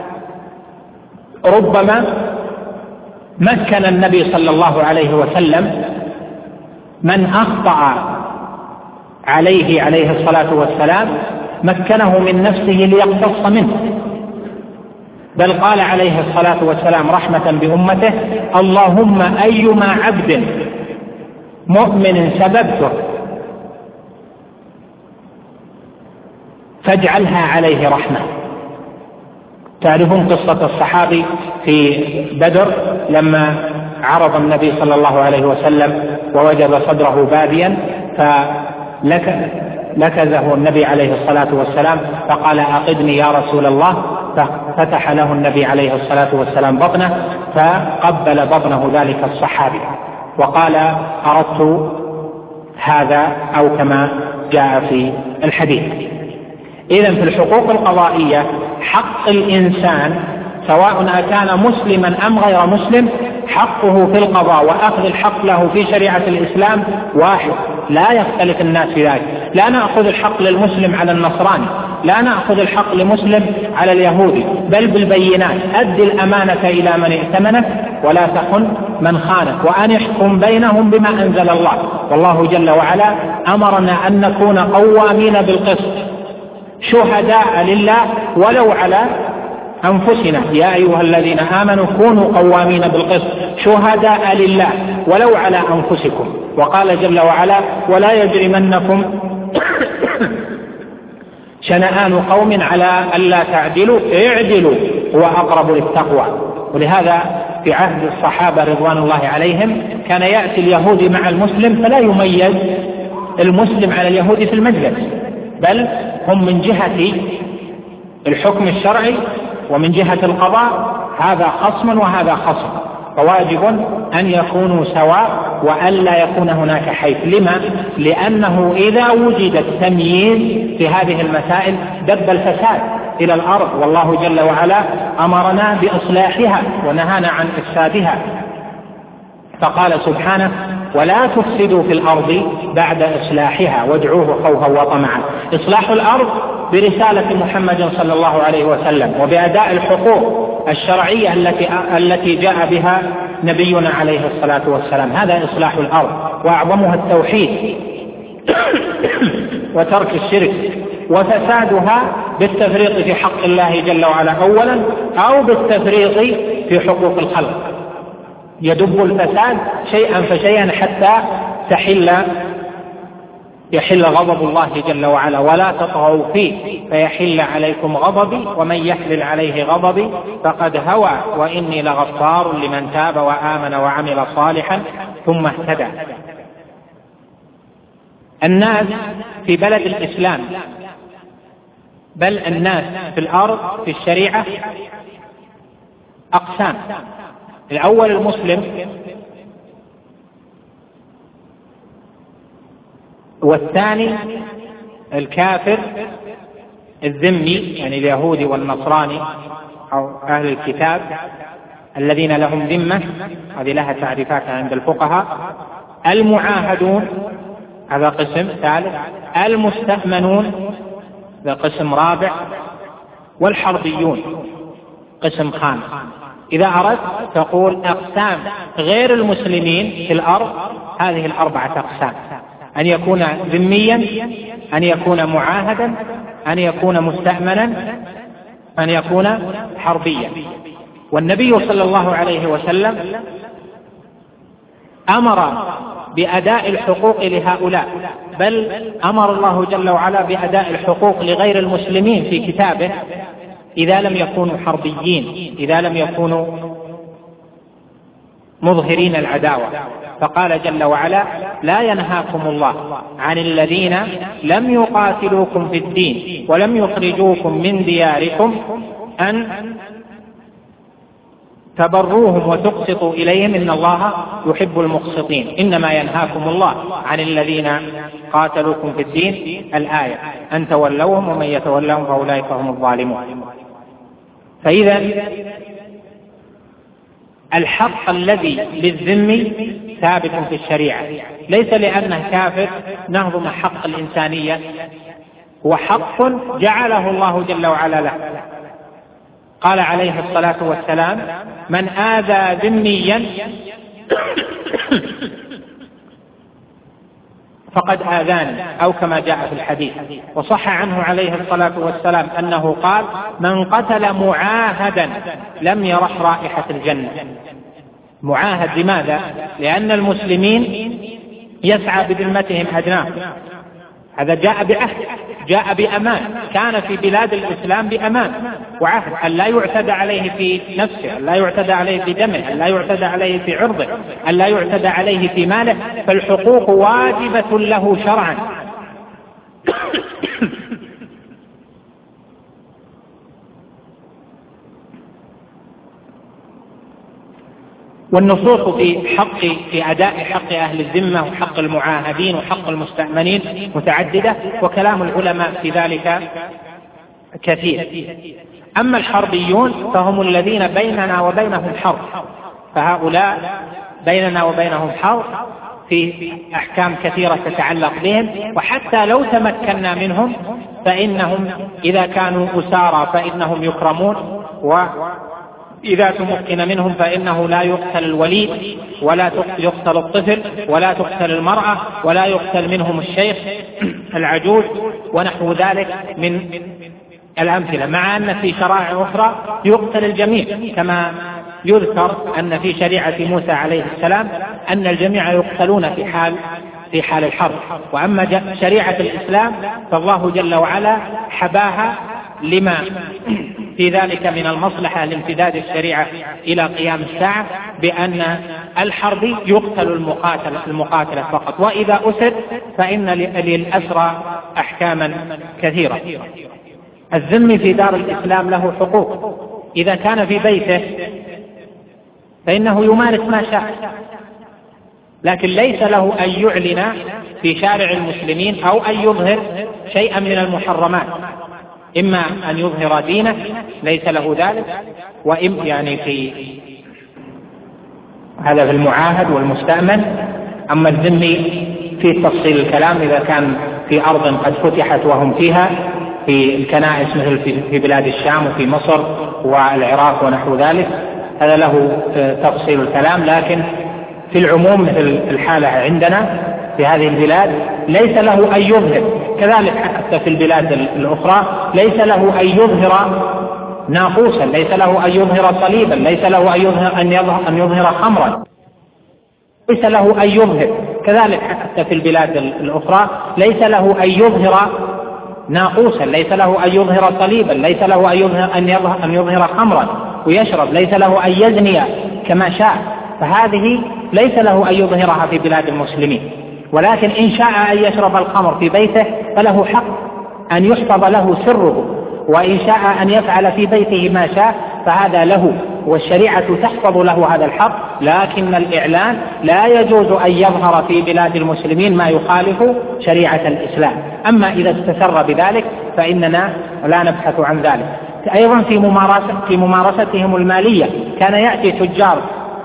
ربما مكن النبي صلى الله عليه وسلم من أخطأ عليه عليه الصلاة والسلام مكنه من نفسه ليقتص منه، بل قال عليه الصلاة والسلام رحمة بأمته: اللهم أيما عبد مؤمن سببته فاجعلها عليه رحمة. تعرفون قصة الصحابي في بدر لما عرض النبي صلى الله عليه وسلم ووجد صدره باديا فلكزه النبي عليه الصلاة والسلام فقال: أقدني يا رسول الله، ففتح له النبي عليه الصلاة والسلام بطنه فقبل بطنه ذلك الصحابي وقال: أردت هذا، أو كما جاء في الحديث. إذن في الحقوق القضائية حق الإنسان سواء كان مسلما أم غير مسلم، حقه في القضاء وأخذ الحق له في شريعة الإسلام واحد، لا يختلف الناس في ذلك. لا نأخذ الحق للمسلم على النصراني، لا نأخذ الحق لمسلم على اليهودي، بل بالبينات: أد الأمانة إلى من ائتمنك ولا تخن من خانك وأن يحكم بينهم بما أنزل الله. والله جل وعلا أمرنا أن نكون قوامين بالقسط شهداء لله ولو على أنفسنا، يا أيها الذين آمنوا كونوا قوامين بالقسط شهداء لله ولو على أنفسكم. وقال جل وعلا: ولا يجرمنكم شنآن قوم على ألا تعدلوا اعدلوا هو أقرب للتقوى. ولهذا في عهد الصحابة رضوان الله عليهم كان يأتي اليهودي مع المسلم فلا يميز المسلم على اليهودي في المجلس، بل هم من جهة الحكم الشرعي ومن جهة القضاء هذا خصم وهذا خصم، فواجب أن يكونوا سواء وأن لا يكون هناك حيف. لما؟ لأنه إذا وجد التمييز في هذه المسائل دب الفساد إلى الأرض، والله جل وعلا أمرنا بإصلاحها ونهانا عن إفسادها، فقال سبحانه: ولا تفسدوا في الأرض بعد إصلاحها وادعوه خوفا وطمعا. إصلاح الأرض برسالة محمد صلى الله عليه وسلم وبأداء الحقوق الشرعية التي التي جاء بها نبينا عليه الصلاة والسلام. هذا إصلاح الأرض، وأعظمها التوحيد وترك الشرك، وفسادها بالتفريط في حق الله جل وعلا أولا أو بالتفريط في حقوق الخلق. يدب الفساد شيئا فشيئا حتى تحل يحل غضب الله جل وعلا، ولا تطغوا فيه فيحل عليكم غضبي ومن يحلل عليه غضبي فقد هوى وإني لغفار لمن تاب وآمن وعمل صالحا ثم اهتدى. الناس في بلد الإسلام، بل الناس في الأرض في الشريعة أقسام. الأول المسلم، والثاني الكافر الذمي يعني اليهودي والنصراني أو أهل الكتاب الذين لهم ذمة، هذه لها تعريفات عند الفقهاء. المعاهدون هذا قسم ثالث. المستأمنون هذا قسم رابع. والحربيون قسم خامس. إذا أردت تقول أقسام غير المسلمين في الأرض، هذه الأربعة أقسام: أن يكون ذميا، أن يكون معاهدا، أن يكون مستأمنا، أن يكون حربيا. والنبي صلى الله عليه وسلم أمر بأداء الحقوق لهؤلاء، بل أمر الله جل وعلا بأداء الحقوق لغير المسلمين في كتابه إذا لم يكونوا حربيين، إذا لم يكونوا مظهرين العداوة. فقال جل وعلا: لا ينهاكم الله عن الذين لم يقاتلوكم في الدين ولم يخرجوكم من دياركم أن تبروهم وتقسطوا إليهم إن الله يحب المقسطين، إنما ينهاكم الله عن الذين قاتلوكم في الدين، الآية، أن تولوهم ومن يتولهم فأولئك هم الظالمون. فإذا الحق الذي للذمي ثابت في الشريعة، ليس لأنه كافر نهضم حق الإنسانية، هو حق جعله الله جل وعلا له. قال عليه الصلاة والسلام: من آذى ذميا فقد آذاني، أو كما جاء في الحديث. وصح عنه عليه الصلاة والسلام أنه قال: من قتل معاهدا لم يرح رائحة الجنة. معاهد لماذا؟ لأن المسلمين يسعى بذمتهم أدناه، هذا جاء بعهد، جاء بأمان، كان في بلاد الإسلام بأمان وعهد، أن لا يعتدى عليه في نفسه، أن لا يعتدى عليه في دمه، أن لا يعتدى عليه في عرضه، أن لا يعتدى عليه في ماله، فالحقوق واجبة له شرعا. والنصوص في حق في أداء حق أهل الذمة وحق المعاهدين وحق المستأمنين متعددة، وكلام العلماء في ذلك كثير. أما الحربيون فهم الذين بيننا وبينهم حرب، فهؤلاء بيننا وبينهم حرب في أحكام كثيرة تتعلق بهم، وحتى لو تمكنا منهم فإنهم إذا كانوا أسارى فإنهم يكرمون، و إذا تمكن منهم فإنه لا يقتل الوليد ولا يقتل الطفل ولا تقتل المرأة ولا يقتل منهم الشيخ العجوز ونحو ذلك من الأمثلة، مع أن في شرائع أخرى يقتل الجميع، كما يذكر أن في شريعة موسى عليه السلام أن الجميع يقتلون في حال في حال الحرب. وأما شريعة الإسلام فالله جل وعلا حباها لما في ذلك من المصلحة لامتداد الشريعة إلى قيام الساعة، بأن الحربي يقتل المقاتل المقاتلة فقط، وإذا أسر فإن للأسرى أحكاما كثيرة. الذمي في دار الإسلام له حقوق، إذا كان في بيته فإنه يمارس ما شاء، لكن ليس له أن يعلن في شارع المسلمين أو أن يظهر شيئا من المحرمات، إما أن يظهر دينه ليس له ذلك، وإما يعني في هذا في المعاهد والمستأمن. أما الذمي في تفصيل الكلام إذا كان في أرض قد فتحت وهم فيها في الكنائس مثل في بلاد الشام وفي مصر والعراق ونحو ذلك، هذا له تفصيل الكلام. لكن في العموم مثل الحالة عندنا في هذه البلاد ليس له أن يظهر، كذلك حتى في البلاد الأخرى ليس له أن يظهر ناقوسا، ليس له أن يظهر صليبا، ليس له أن يظهر أن يظهر, أن يظهر خمرا، ليس له أن يظهر، كذلك حتى في البلاد الأخرى ليس له أن يظهر ناقوسا، ليس له أن يظهر صليبا، ليس له أن يظهر أن يظهر, أن يظهر خمرا ويشرب، ليس له أن يزني كما شاء، فهذه ليس له أن يظهرها في بلاد المسلمين. ولكن إن شاء أن يشرب الخمر في بيته فله حق أن يحفظ له سره، وإن شاء أن يفعل في بيته ما شاء فهذا له، والشريعة تحفظ له هذا الحق. لكن الإعلان لا يجوز أن يظهر في بلاد المسلمين ما يخالف شريعة الإسلام. أما إذا استسر بذلك فإننا لا نبحث عن ذلك. أيضا في ممارسة في ممارستهم المالية كان يأتي تجار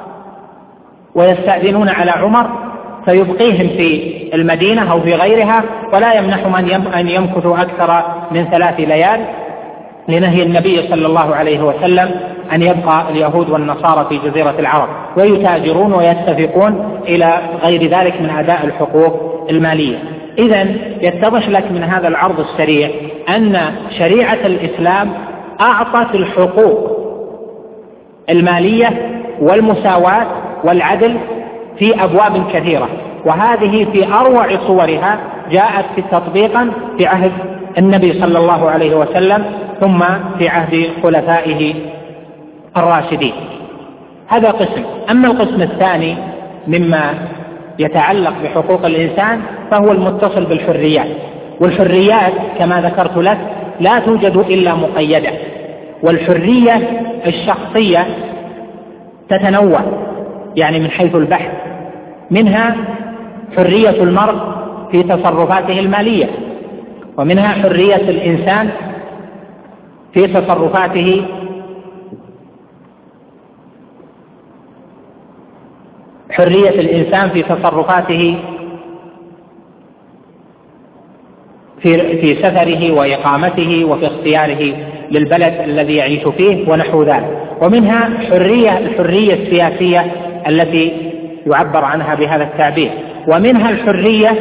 ويستأذنون على عمر فيبقيهم في المدينة أو في غيرها، ولا يمنحهم أن يمكثوا أكثر من ثلاث ليال، لنهي النبي صلى الله عليه وسلم أن يبقى اليهود والنصارى في جزيرة العرب، ويتاجرون ويتفقون إلى غير ذلك من أداء الحقوق المالية. إذن يتضح لك من هذا العرض السريع أن شريعة الإسلام أعطت الحقوق المالية والمساواة والعدل في أبواب كثيرة، وهذه في أروع صورها جاءت في تطبيقا في عهد النبي صلى الله عليه وسلم ثم في عهد خلفائه الراشدين. هذا قسم. أما القسم الثاني مما يتعلق بحقوق الإنسان فهو المتصل بالحريات، والحريات كما ذكرت لك لا توجد إلا مقيدة، والحرية الشخصية تتنوع يعني من حيث البحث، منها حرية المرء في تصرفاته المالية، ومنها حرية الإنسان في تصرفاته حرية الإنسان في تصرفاته في في سفره وإقامته وفي اختياره للبلد الذي يعيش فيه ونحو ذلك، ومنها حرية الحرية السياسية التي يعبر عنها بهذا التعبير، ومنها الحرية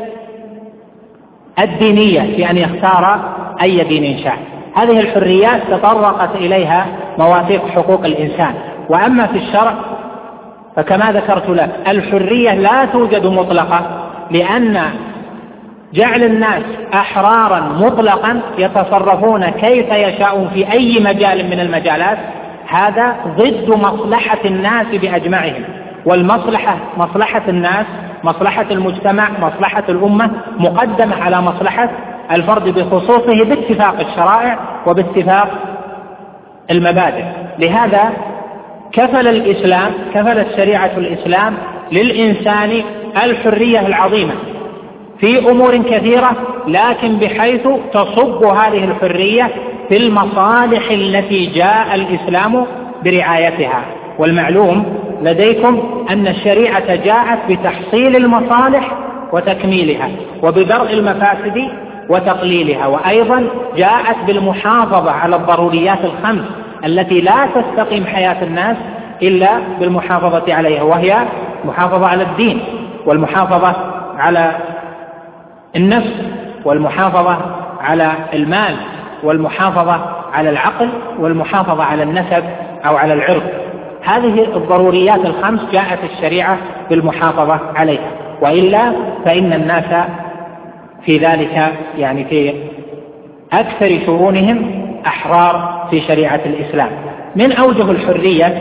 الدينية في أن يختار أي دين شاء. هذه الحريات تطرقت إليها مواثيق حقوق الإنسان. وأما في الشرع فكما ذكرت لك الحرية لا توجد مطلقة، لأن جعل الناس أحرارا مطلقا يتصرفون كيف يشاءون في أي مجال من المجالات هذا ضد مصلحة الناس بأجمعهم، والمصلحة مصلحة الناس مصلحة المجتمع مصلحة الأمة مقدمة على مصلحة الفرد بخصوصه باتفاق الشرائع وباتفاق المبادئ. لهذا كفل الإسلام كفلت شريعة الإسلام للإنسان الحرية العظيمة في أمور كثيرة، لكن بحيث تصب هذه الحرية في المصالح التي جاء الإسلام برعايتها. والمعلوم لديكم أن الشريعة جاءت بتحصيل المصالح وتكميلها وبدرء المفاسد وتقليلها، وأيضا جاءت بالمحافظة على الضروريات الخمس التي لا تستقيم حياة الناس إلا بالمحافظة عليها، وهي محافظة على الدين والمحافظة على النفس والمحافظة على المال والمحافظة على العقل والمحافظة على النسب أو على العرض. هذه الضروريات الخمس جاءت الشريعة بالمحافظة عليها، وإلا فإن الناس في ذلك يعني في أكثر شؤونهم أحرار في شريعة الإسلام. من أوجه الحرية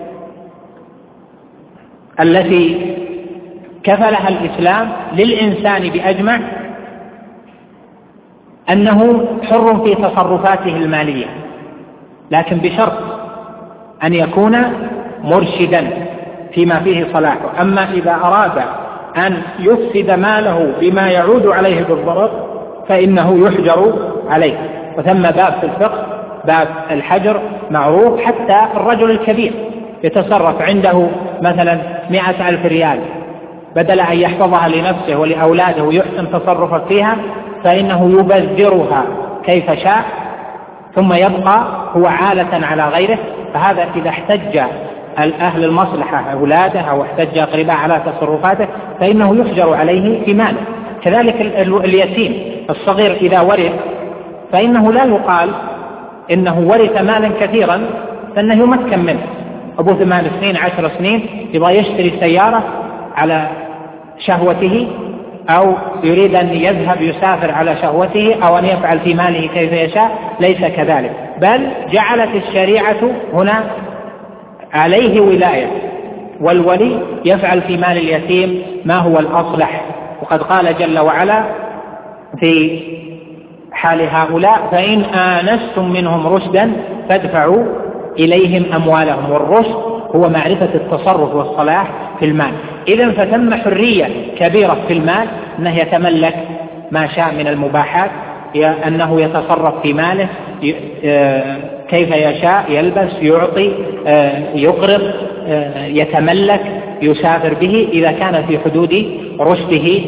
التي كفلها الإسلام للإنسان بأجمع أنه حر في تصرفاته المالية، لكن بشرط أن يكون مرشدا فيما فيه صلاحه. أما إذا أراد أن يفسد ماله بما يعود عليه بالضرر فإنه يحجر عليه. وثم باب في الفقه باب الحجر معروف، حتى الرجل الكبير يتصرف عنده مثلا مئة ألف ريال، بدل أن يحفظها لنفسه ولأولاده ويحسن تصرفا فيها فإنه يبذرها كيف شاء ثم يبقى هو عالة على غيره، فهذا إذا احتج أهل المصلحة أولاده أو احتج أقرباء على تصرفاته فإنه يحجر عليه في ماله. كذلك اليتيم الصغير إذا ورث فإنه لا يقال إنه ورث مالا كثيرا فإنه يمكن منه. أبو ثمان سنين عشر سنين يبغى يشتري سيارة على شهوته أو يريد أن يذهب يسافر على شهوته أو أن يفعل في ماله كيف يشاء، ليس كذلك، بل جعلت الشريعة هنا عليه ولاية، والولي يفعل في مال اليتيم ما هو الأصلح. وقد قال جل وعلا في حال هؤلاء: فإن آنستم منهم رشدا فادفعوا إليهم أموالهم. والرشد هو معرفة التصرف والصلاح في المال. إذن فثم حرية كبيرة في المال، أنه يتملك ما شاء من المباحات، أنه يتصرف في ماله كيف يشاء، يلبس، يعطي، يقرض، يتملك، يسافر به إذا كان في حدود رشده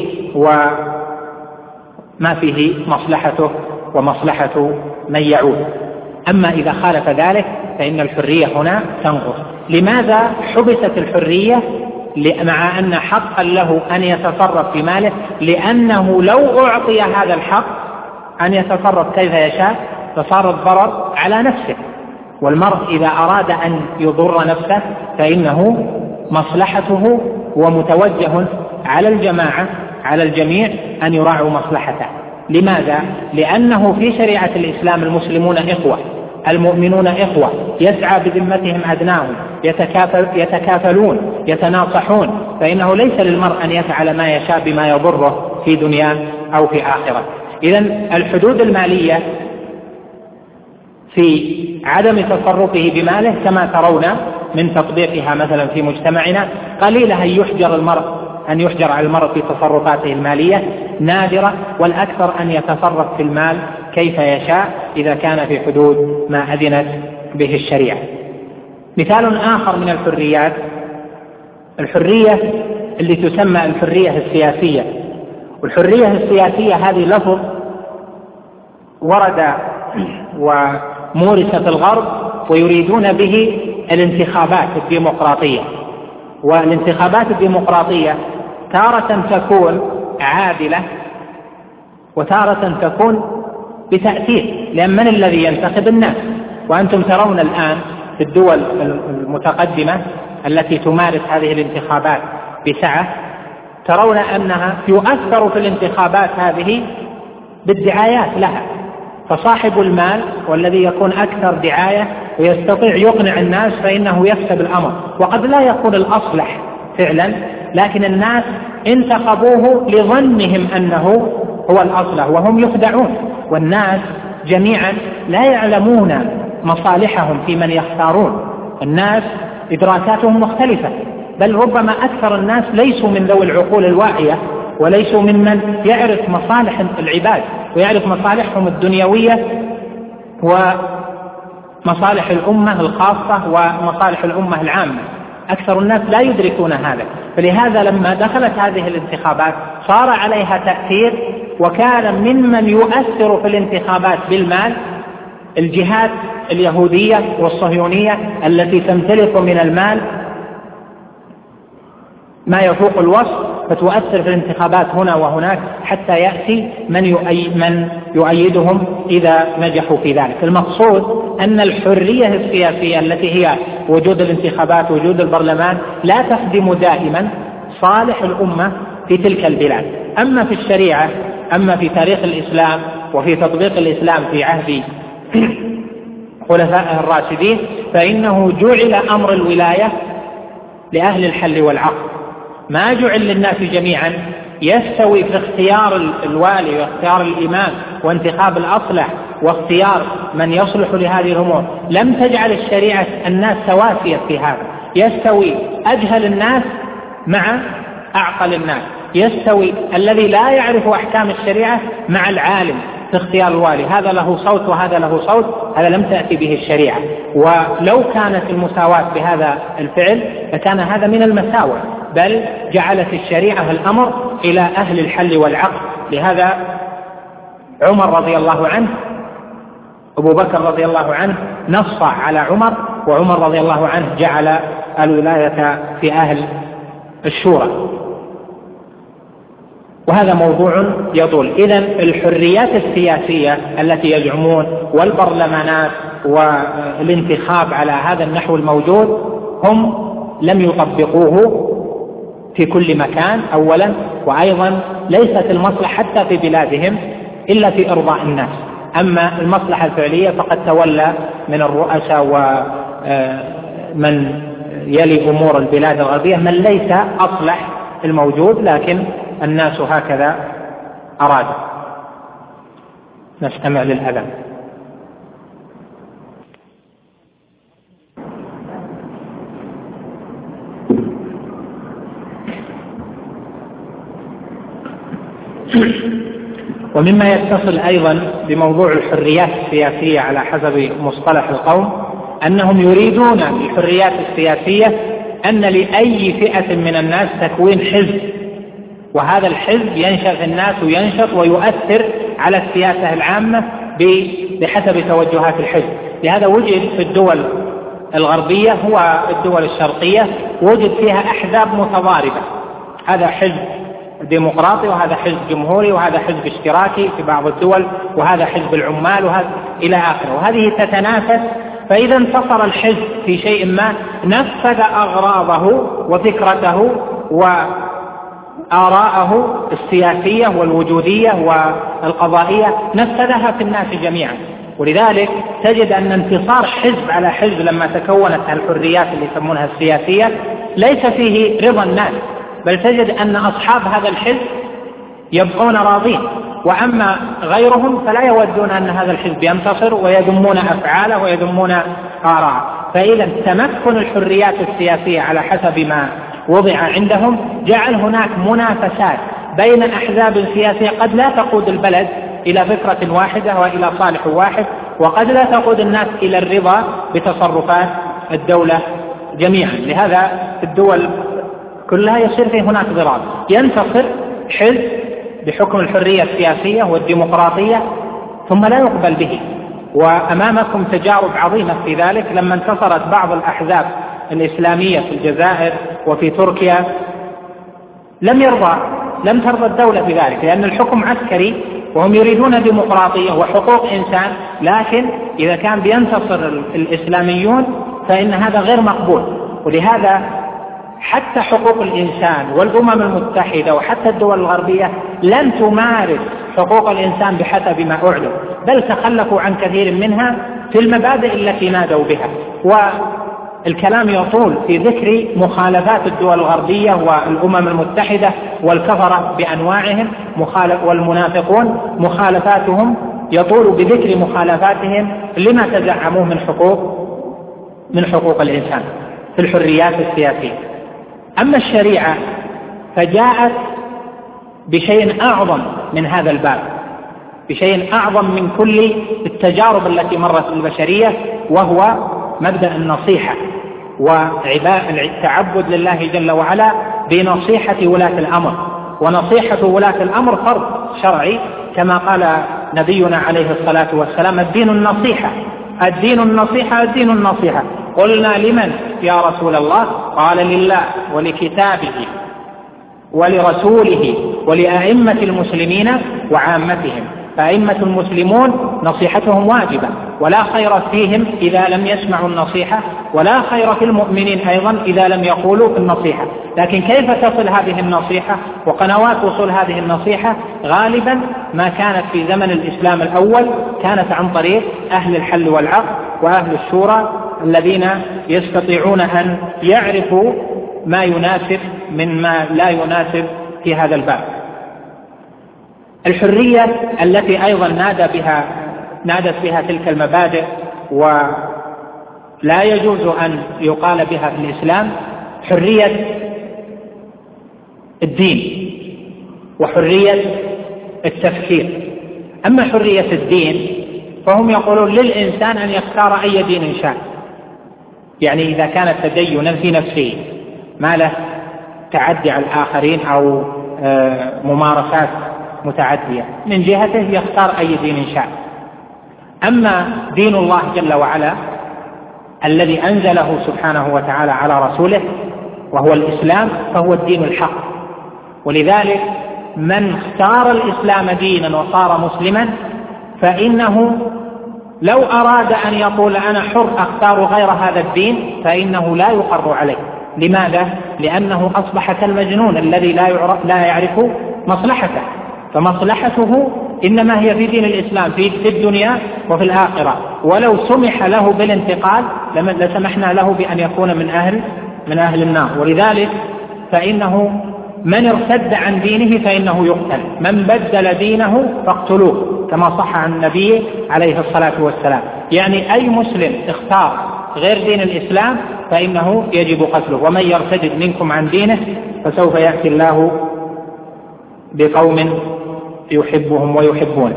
وما فيه مصلحته ومصلحة من يعود. أما إذا خالف ذلك فإن الحرية هنا تنقص. لماذا حبست الحرية مع أن حقا له أن يتصرف في ماله؟ لأنه لو أعطي هذا الحق أن يتصرف كيف يشاء فصار الضرر على نفسه، والمرء إذا أراد أن يضر نفسه فإنه مصلحته ومتوجه على الجماعة على الجميع أن يراعوا مصلحته. لماذا؟ لأنه في شريعة الإسلام المسلمون إخوة، المؤمنون إخوة، يسعى بذمتهم أدناهم، يتكافل يتكافلون، يتناصحون، فإنه ليس للمرء أن يفعل ما يشاء بما يضره في دنياه أو في آخرة. إذن الحدود المالية في عدم تصرفه بماله كما ترون من تطبيقها مثلا في مجتمعنا قليلة أن يحجر المرء أن يحجر على المرء في تصرفاته المالية، نادرة، والأكثر أن يتصرف في المال كيف يشاء إذا كان في حدود ما أذنت به الشريعة. مثال آخر من الحريات الحرية اللي تسمى الحرية السياسية. والحرية السياسية هذه لفظ ورد ومورس في الغرب ويريدون به الانتخابات الديمقراطية. والانتخابات الديمقراطية تارة تكون عادلة وتارة تكون بتأثير، لأن من الذي ينتخب؟ الناس. وأنتم ترون الآن في الدول المتقدمة التي تمارس هذه الانتخابات بسعة ترون أنها يؤثر في الانتخابات هذه بالدعايات لها، فصاحب المال والذي يكون أكثر دعاية ويستطيع يقنع الناس فإنه يكسب الأمر، وقد لا يكون الأصلح فعلا، لكن الناس انتخبوه لظنهم أنه هو الأصلح وهم يخدعون. والناس جميعا لا يعلمون مصالحهم في من يختارون، الناس إدراكاتهم مختلفة، بل ربما أكثر الناس ليسوا من ذوي العقول الواعية وليسوا ممن يعرف مصالح العباد ويعرف مصالحهم الدنيوية ومصالح الأمة الخاصة ومصالح الأمة العامة. أكثر الناس لا يدركون هذا، فلهذا لما دخلت هذه الانتخابات صار عليها تأثير، وكان ممن يؤثر في الانتخابات بالمال الجهات اليهودية والصهيونية التي تمتلك من المال ما يفوق الوصف، فتؤثر في الانتخابات هنا وهناك حتى يأتي من يؤيد من يؤيدهم إذا نجحوا في ذلك. المقصود أن الحرية السياسية التي هي وجود الانتخابات وجود البرلمان لا تخدم دائما صالح الأمة في تلك البلاد. أما في الشريعة، أما في تاريخ الإسلام وفي تطبيق الإسلام في عهد خلفائه الراشدين فإنه جعل أمر الولاية لأهل الحل والعقد، ما جعل للناس جميعا يستوي في اختيار الوالي واختيار الإمام وانتخاب الأصلح واختيار من يصلح لهذه الأمور. لم تجعل الشريعة الناس سواسية في هذا، يستوي أجهل الناس مع أعقل الناس، يستوي الذي لا يعرف أحكام الشريعة مع العالم في اختيار الوالي، هذا له صوت وهذا له صوت، هذا لم تأتي به الشريعة. ولو كانت المساواة بهذا الفعل لكان هذا من المساوئ، بل جعلت الشريعة الأمر إلى أهل الحل والعقد. لهذا عمر رضي الله عنه أبو بكر رضي الله عنه نص على عمر، وعمر رضي الله عنه جعل الولاية في أهل الشورى، وهذا موضوع يطول. إذن الحريات السياسية التي يزعمون والبرلمانات والانتخاب على هذا النحو الموجود هم لم يطبقوه في كل مكان أولا، وأيضا ليست المصلحة حتى في بلادهم إلا في إرضاء الناس. أما المصلحة الفعلية فقد تولى من الرؤساء ومن يلي أمور البلاد الغربية من ليس أصلح الموجود، لكن الناس هكذا أرادوا. نستمع للأذان. ومما يتصل أيضا بموضوع الحريات السياسية على حسب مصطلح القوم أنهم يريدون بالحريات السياسية أن لأي فئة من الناس تكوين حزب، وهذا الحزب ينشأ في الناس وينشط ويؤثر على السياسة العامة بحسب توجهات الحزب. لهذا وجد في الدول الغربية والدول الشرقية وجد فيها أحزاب متضاربة، هذا حزب ديمقراطي وهذا حزب جمهوري وهذا حزب اشتراكي في بعض الدول وهذا حزب العمال وهذا إلى آخره، وهذه تتنافس. فإذا انتصر الحزب في شيء ما نفذ أغراضه وفكرته وآراءه السياسية والوجودية والقضائية نفذها في الناس جميعا. ولذلك تجد أن انتصار حزب على حزب لما تكونت الحريات اللي يسمونها السياسية ليس فيه رضا الناس، بل تجد أن أصحاب هذا الحزب يبقون راضين، وأما غيرهم فلا يودون أن هذا الحزب ينتصر ويذمون أفعاله ويذمون آراءه. فإذا تمكن الحريات السياسية على حسب ما وضع عندهم جعل هناك منافسات بين أحزاب سياسية قد لا تقود البلد إلى فكرة واحدة وإلى صالح واحد، وقد لا تقود الناس إلى الرضا بتصرفات الدولة جميعا. لهذا في الدول كلها يصير فيه هناك ضراب، ينتصر حزب بحكم الحرية السياسية والديمقراطية ثم لا يقبل به. وأمامكم تجارب عظيمة في ذلك لما انتصرت بعض الأحزاب الإسلامية في الجزائر وفي تركيا لم يرضى لم ترضى الدولة بذلك، لأن الحكم عسكري وهم يريدون ديمقراطية وحقوق إنسان، لكن إذا كان بينتصر الإسلاميون فإن هذا غير مقبول. ولهذا حتى حقوق الإنسان والأمم المتحدة وحتى الدول الغربية لن تمارس حقوق الإنسان بحسب ما أعلن، بل تخلفوا عن كثير منها في المبادئ التي نادوا بها. والكلام يطول في ذكر مخالفات الدول الغربية والأمم المتحدة والكفرة بأنواعهم والمنافقون مخالفاتهم، يطول بذكر مخالفاتهم لما تزعموه من حقوق من حقوق الإنسان في الحريات السياسية. أما الشريعة فجاءت بشيء أعظم من هذا الباب، بشيء أعظم من كل التجارب التي مرت البشرية، وهو مبدأ النصيحة والتعبد لله جل وعلا بنصيحة ولاة الأمر. ونصيحة ولاة الأمر فرض شرعي كما قال نبينا عليه الصلاة والسلام: الدين النصيحة الدين النصيحة الدين النصيحة. قلنا: لمن يا رسول الله؟ قال: لله ولكتابه ولرسوله ولأئمة المسلمين وعامتهم. فأئمة المسلمون نصيحتهم واجبة، ولا خير فيهم إذا لم يسمعوا النصيحة، ولا خير في المؤمنين أيضا إذا لم يقولوا في النصيحة. لكن كيف تصل هذه النصيحة وقنوات وصول هذه النصيحة؟ غالبا ما كانت في زمن الإسلام الأول كانت عن طريق أهل الحل والعقد وأهل الشورى الذين يستطيعون أن يعرفوا ما يناسب من ما لا يناسب في هذا الباب. الحرية التي أيضا نادى بها نادت بها تلك المبادئ ولا يجوز أن يقال بها في الإسلام حرية الدين وحرية التفكير. أما حرية الدين فهم يقولون للإنسان أن يختار أي دين شاء، يعني إذا كان التدين في نفسه ما له تعدي على الآخرين أو ممارسات متعدية من جهته يختار أي دين شاء. أما دين الله جل وعلا الذي أنزله سبحانه وتعالى على رسوله وهو الإسلام فهو الدين الحق. ولذلك من اختار الإسلام دينا وصار مسلما فإنه لو أراد أن يقول أنا حر أختار غير هذا الدين فإنه لا يقر عليه. لماذا؟ لأنه أصبح كالمجنون الذي لا يعرف, لا يعرف مصلحته، فمصلحته إنما هي في دين الإسلام في الدنيا وفي الآخرة. ولو سمح له بالانتقال لسمحنا له بأن يكون من أهل من أهل النار. ولذلك فإنه من ارتد عن دينه فإنه يقتل، من بدل دينه فاقتلوه، كما صح عن النبي عليه الصلاة والسلام. يعني أي مسلم اختار غير دين الإسلام فإنه يجب قتله. ومن يرتد منكم عن دينه فسوف يأتي الله بقوم يحبهم ويحبونه.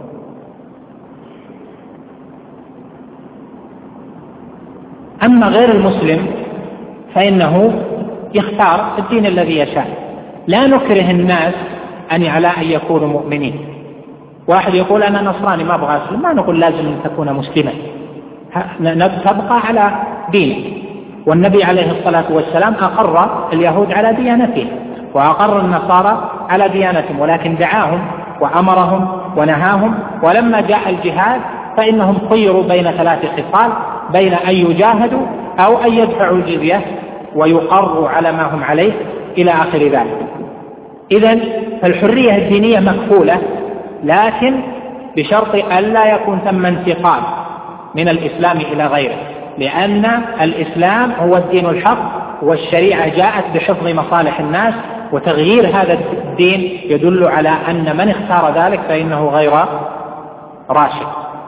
أما غير المسلم فإنه يختار الدين الذي يشاء. لا نكره الناس أن على أن يكونوا مؤمنين. واحد يقول أنا نصراني ما أبغى أسلم، ما نقول لازم أن تكون مسلما، تبقى على دينك. والنبي عليه الصلاة والسلام أقر اليهود على ديانته وأقر النصارى على ديانتهم، ولكن دعاهم وأمرهم ونهاهم. ولما جاء الجهاد فإنهم خيروا بين ثلاث خصال، بين أن يجاهدوا أو أن يدفعوا الجزية ويقروا على ما هم عليه إلى آخر ذلك. إذن فالحرية الدينية مكفولة، لكن بشرط ألا يكون ثم انتقال من الإسلام إلى غيره، لأن الإسلام هو الدين الحق والشريعة جاءت بحفظ مصالح الناس، وتغيير هذا الدين يدل على أن من اختار ذلك فإنه غير راشد.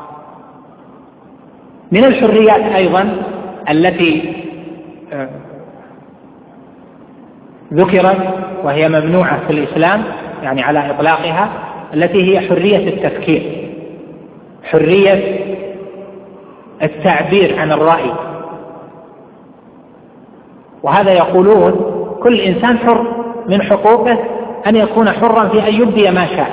من الحريات أيضا التي ذكرت وهي ممنوعة في الإسلام يعني على إطلاقها، التي هي حرية التفكير، حرية التعبير عن الرأي. وهذا يقولون كل إنسان حر، من حقوقه أن يكون حرا في أن يبدي ما شاء،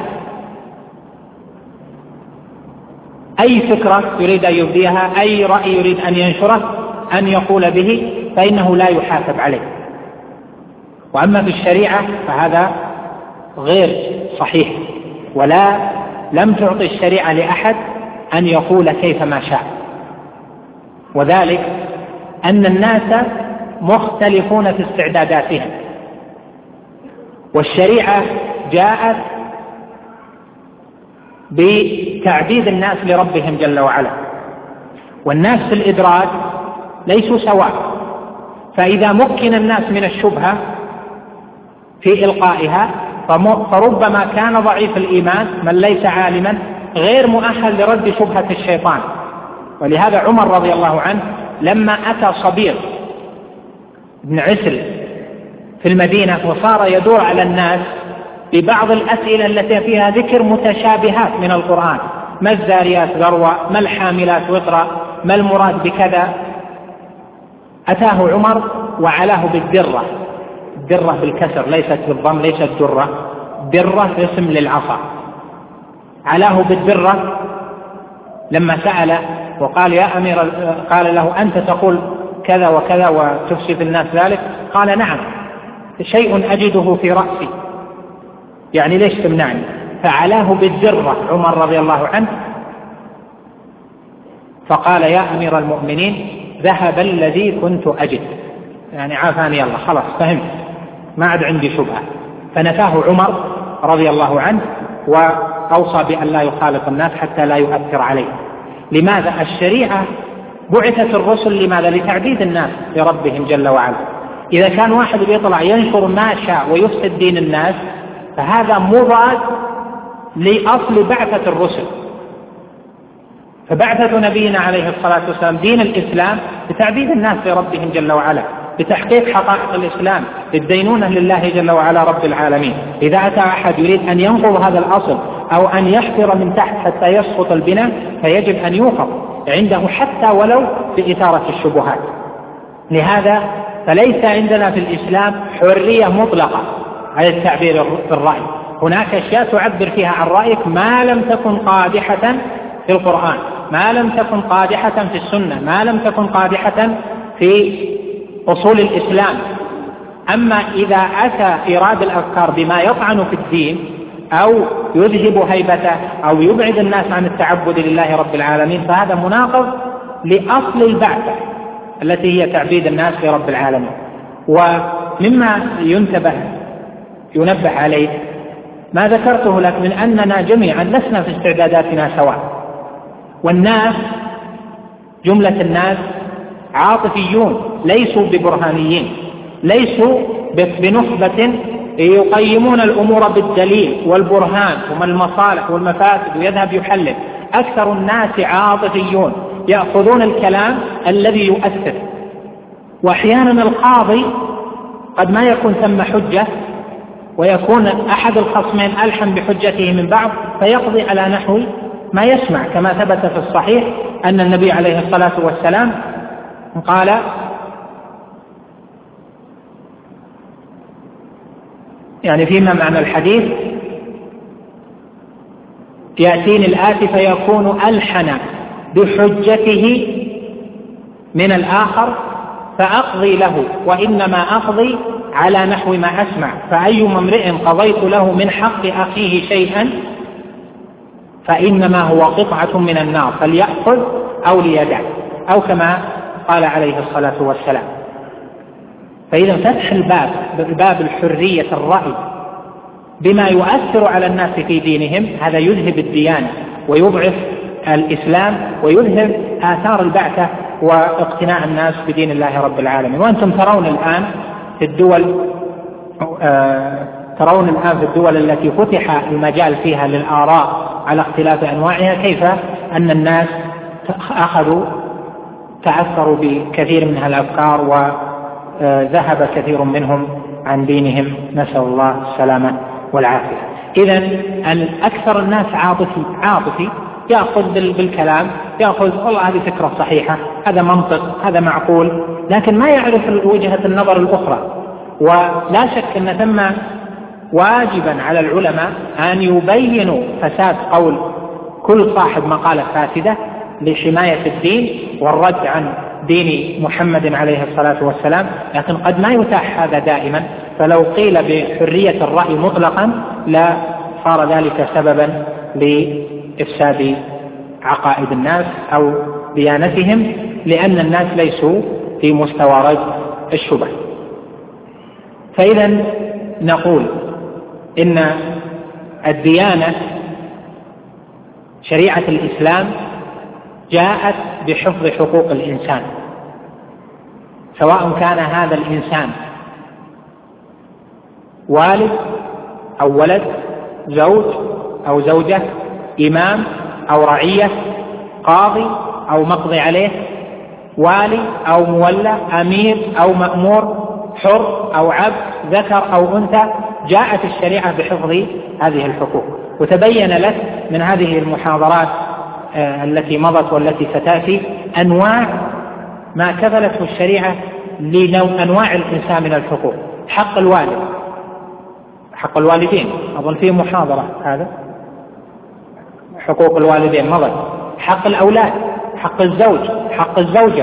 أي فكرة يريد أن يبديها، أي رأي يريد أن ينشره أن يقول به فإنه لا يحاسب عليه. وأما في الشريعة فهذا غير صحيح، ولا لم تعطي الشريعة لأحد أن يقول كيف ما شاء. وذلك أن الناس مختلفون في استعداداتهم، والشريعة جاءت بتعبيد الناس لربهم جل وعلا، والناس في الإدراك ليسوا سواء. فإذا مكن الناس من الشبهة في إلقائها فربما كان ضعيف الإيمان من ليس عالما غير مؤهل لرد شبهة الشيطان. ولهذا عمر رضي الله عنه لما أتى صبيغ بن عسل في المدينة وصار يدور على الناس ببعض الأسئلة التي فيها ذكر متشابهات من القرآن، ما الزاريات ذروة، ما الحاملات وقرا، ما المراد بكذا، أتاه عمر وعلاه بالدرة، الدرة بالكسر ليست بالضم، ليست درة، درة اسم للعصا، علاه بالدرة. لما سأل وقال يا أمير، قال له أنت تقول كذا وكذا وتفسي في الناس ذلك؟ قال نعم، شيء أجده في رأسي، يعني ليش تمنعني؟ فعلاه بالدرة عمر رضي الله عنه، فقال يا أمير المؤمنين ذهب الذي كنت أجد، يعني عافاني الله، خلاص فهمت، ما عاد عندي شبهة. فنفاه عمر رضي الله عنه وأوصى بأن لا يخالط الناس حتى لا يؤثر عليه. لماذا؟ الشريعة بعثت الرسل لماذا؟ لتعبيد الناس لربهم جل وعلا. إذا كان واحد بيطلع ينشر ما شاء ويفسد دين الناس فهذا مضاد لأصل بعثة الرسل. فبعثة نبينا عليه الصلاة والسلام دين الإسلام لتعبيد الناس لربهم جل وعلا، لتحقيق حقائق الإسلام، للدينونة لله جل وعلا رب العالمين. إذا أتى أحد يريد أن ينقض هذا الأصل أو أن يحفر من تحت حتى يسقط البناء فيجب أن يوقف عنده حتى ولو بإثارة الشبهات. لهذا فليس عندنا في الإسلام حرية مطلقة على التعبير بالرأي. هناك أشياء تعبر فيها عن رأيك ما لم تكن قادحة في القرآن، ما لم تكن قادحة في السنة، ما لم تكن قادحة في أصول الإسلام. أما إذا أتى إيراد الأفكار بما يطعن في الدين أو يذهب هيبته أو يبعد الناس عن التعبد لله رب العالمين فهذا مناقض لأصل البعثة التي هي تعبيد الناس لرب العالمين. ومما ينتبه ينبه عليه ما ذكرته لك من أننا جميعا لسنا في استعداداتنا سواء، والناس جملة الناس عاطفيون ليسوا ببرهانيين، ليسوا بنخبة يقيمون الأمور بالدليل والبرهان وما المصالح والمفاسد ويذهب يحلل. أكثر الناس عاطفيون يأخذون الكلام الذي يؤثر، وأحيانا القاضي قد ما يكون ثم حجة ويكون أحد الخصمين ألحن بحجته من بعض فيقضي على نحو ما يسمع، كما ثبت في الصحيح أن النبي عليه الصلاة والسلام قال يعني فيما معنى الحديث يأتيني الآتي فيكون ألحن بحجته من الآخر فأقضي له وإنما أقضي على نحو ما أسمع، فأي امرئ قضيت له من حق أخيه شيئا فإنما هو قطعة من النار فليأخذ أو ليدع، أو كما قال عليه الصلاة والسلام. فإذا فتح الباب باب الحرية الرأي بما يؤثر على الناس في دينهم هذا يذهب الديانة ويضعف الإسلام ويذهب آثار البعثة واقتناع الناس بدين الله رب العالمين. وأنتم ترون الآن في الدول آه ترون الآن في الدول التي فتح المجال فيها للآراء على اختلاف أنواعها كيف أن الناس أخذوا تأثروا بكثير من الأفكار وذهب كثير منهم عن دينهم، نسأل الله السلامة والعافية. إذن أكثر الناس عاطفي عاطفي يأخذ بالكلام، يأخذ والله هذه فكرة صحيحة، هذا منطق، هذا معقول، لكن ما يعرف وجهة النظر الأخرى. ولا شك أن ثم واجبا على العلماء أن يبينوا فساد قول كل صاحب مقالة فاسدة لحماية الدين والرد عن دين محمد عليه الصلاة والسلام، لكن قد ما يتاح هذا دائما. فلو قيل بحرية الرأي مطلقا لا صار ذلك سببا لإفساد عقائد الناس أو ديانتهم، لأن الناس ليسوا في مستوى رد الشبه. فإذا نقول إن الديانة شريعة الإسلام جاءت بحفظ حقوق الإنسان، سواء كان هذا الإنسان والد أو ولد، زوج أو زوجة، إمام أو رعية، قاضي أو مقضي عليه، والي أو مولى، أمير أو مأمور، حر أو عبد، ذكر أو أنثى. جاءت الشريعة بحفظ هذه الحقوق. وتبين لك من هذه المحاضرات التي مضت والتي ستأتي أنواع ما كفلته الشريعة لأنواع الإنسان من الحقوق. حق الوالد، حق الوالدين أظن فيه محاضرة، هذا حقوق الوالدين مضت. حق الأولاد، حق الزوج، حق الزوجة،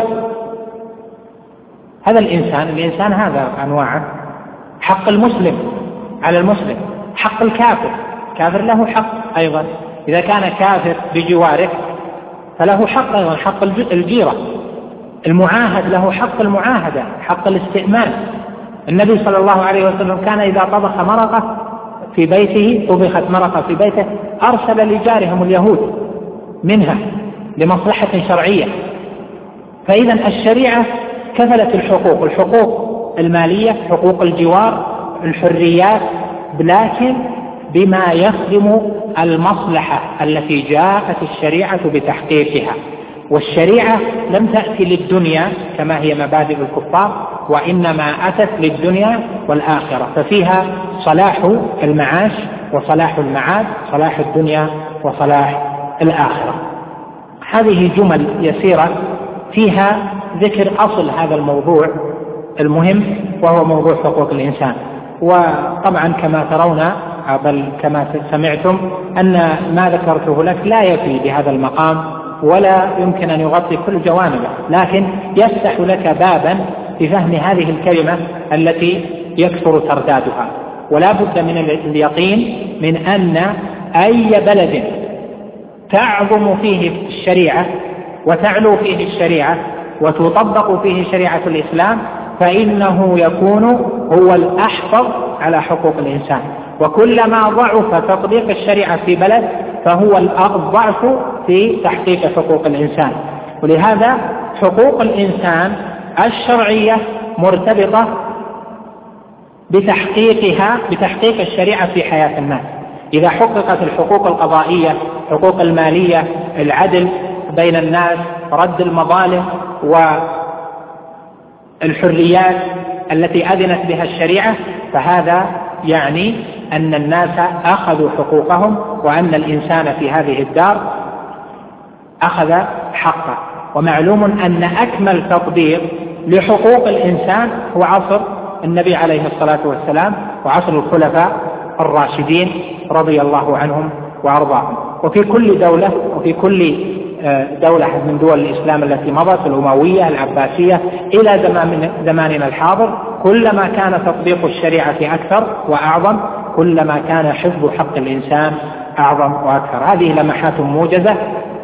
هذا الإنسان الإنسان هذا أنواعه. حق المسلم على المسلم، حق الكافر، كافر له حق أيضا، إذا كان كافر بجوارك فله حق أيضا، حق الجيرة. المعاهد له حق المعاهدة، حق الاستئمان. النبي صلى الله عليه وسلم كان إذا طبخ مرقة في بيته، طبخت مرقة في بيته، أرسل لجارهم اليهود منها لمصلحة شرعية. فإذا الشريعة كفلت الحقوق، الحقوق المالية، حقوق الجوار، الحريات، لكن بما يخدم المصلحة التي جاءت الشريعة بتحقيقها. والشريعة لم تأتي للدنيا كما هي مبادئ الكفار، وإنما أتت للدنيا والآخرة، ففيها صلاح المعاش وصلاح المعاد، صلاح الدنيا وصلاح الآخرة. هذه جمل يسيرة فيها ذكر أصل هذا الموضوع المهم، وهو موضوع حقوق الإنسان. وطبعا كما ترون بل كما سمعتم أن ما ذكرته لك لا يفي بهذا المقام ولا يمكن أن يغطي كل جوانبه، لكن يفتح لك بابا في فهم هذه الكلمة التي يكثر تردادها. ولا بد من اليقين من أن أي بلد تعظم فيه الشريعة وتعلو فيه الشريعة وتطبق فيه شريعة الإسلام فإنه يكون هو الأحفظ على حقوق الإنسان، وكلما ضعف تطبيق الشريعة في بلد فهو الضعف في تحقيق حقوق الإنسان. ولهذا حقوق الإنسان الشرعية مرتبطة بتحقيقها بتحقيق الشريعة في حياة الناس. إذا حققت الحقوق القضائية، حقوق المالية، العدل بين الناس، رد المظالم والحريات التي أذنت بها الشريعة، فهذا يعني أن الناس أخذوا حقوقهم وأن الإنسان في هذه الدار أخذ حقه. ومعلوم أن أكمل تطبيق لحقوق الإنسان هو عصر النبي عليه الصلاة والسلام وعصر الخلفاء الراشدين رضي الله عنهم وأرضاهم. وفي كل دولة وفي كل دولة من دول الإسلام التي مضت، الأموية، العباسية، إلى زماننا الحاضر، كلما كان تطبيق الشريعة أكثر وأعظم كلما كان حفظ حق الإنسان أعظم وأكثر. هذه لمحات موجزة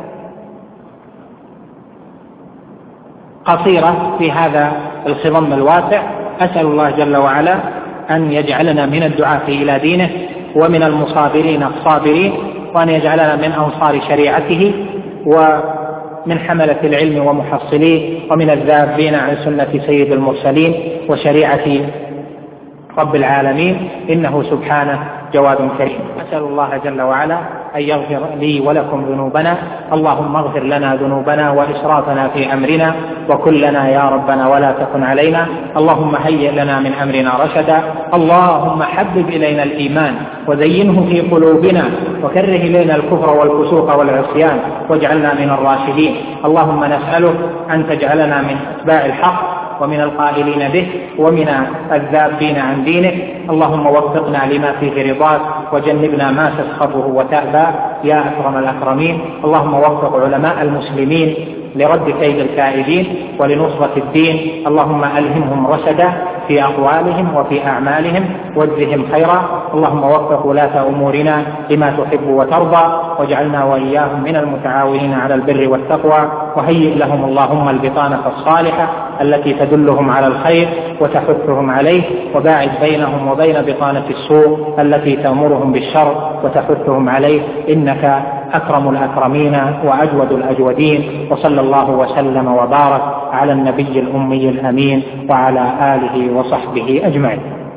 قصيرة في هذا الخضم الواسع. أسأل الله جل وعلا أن يجعلنا من الدعاة إلى دينه ومن المصابرين الصابرين، وأن يجعلنا من أنصار شريعته ومن حملة العلم ومحصليه، ومن الذابين عن سنة سيد المرسلين وشريعة رب العالمين، إنه سبحانه جواد كريم. أسأل الله جل وعلا أن يغفر لي ولكم ذنوبنا. اللهم اغفر لنا ذنوبنا وإسرافنا في أمرنا وكلنا يا ربنا ولا تكن علينا. اللهم هيئ لنا من أمرنا رشدا. اللهم حبب إلينا الإيمان وزينه في قلوبنا وكره إلينا الكفر والفسوق والعصيان واجعلنا من الراشدين. اللهم نسألك أن تجعلنا من أتباع الحق ومن القائلين به ومن الذابين عن دينك. اللهم وفقنا لما فيه رضاك وجنبنا ما تسخطه وتأبى يا أكرم الأكرمين. اللهم وفق علماء المسلمين لرد كيد الكائدين ولنصرة الدين. اللهم ألهمهم رشدا في أقوالهم وفي أعمالهم واجزهم خيرا. اللهم وفق ولاة أمورنا لما تحب وترضى واجعلنا وإياهم من المتعاونين على البر والتقوى، وهيئ لهم اللهم البطانة الصالحة التي تدلهم على الخير وتحثهم عليه، وباعد بينهم وبين بطانة السوء التي تأمرهم بالشر وتحثهم عليه، إنك أكرم الأكرمين وأجود الأجودين. وصلى الله وسلم وبارك على النبي الأمي الأمين وعلى آله وصحبه أجمعين.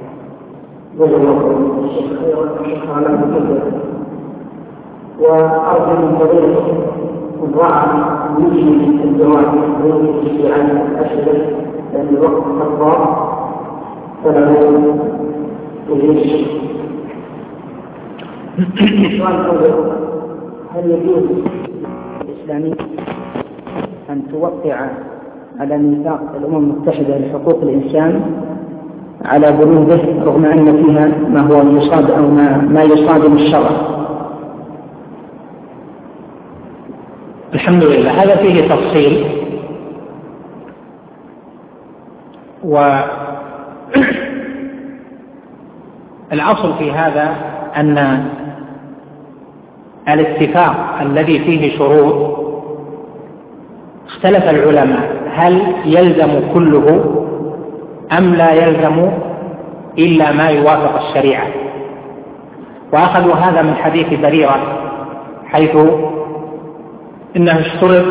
وأرجو من فضيلة الرعى يجري الجواب في عن الأسئلة لأن الوقت قد ضاع فله تجيش. السؤال الأول: هل يجوز الإسلامي أن توقع على ميثاق الأمم المتحدة لحقوق الإنسان على بنوده رغم أن فيها ما هو يصاد أو ما, ما يصادم الشرع؟ الحمد لله، هذا فيه تفصيل. والأصل في هذا أن الاتفاق الذي فيه شروط اختلف العلماء هل يلزم كله أم لا يلزم إلا ما يوافق الشريعة. وأخذوا هذا من حديث بريرة حيث إنه اشترط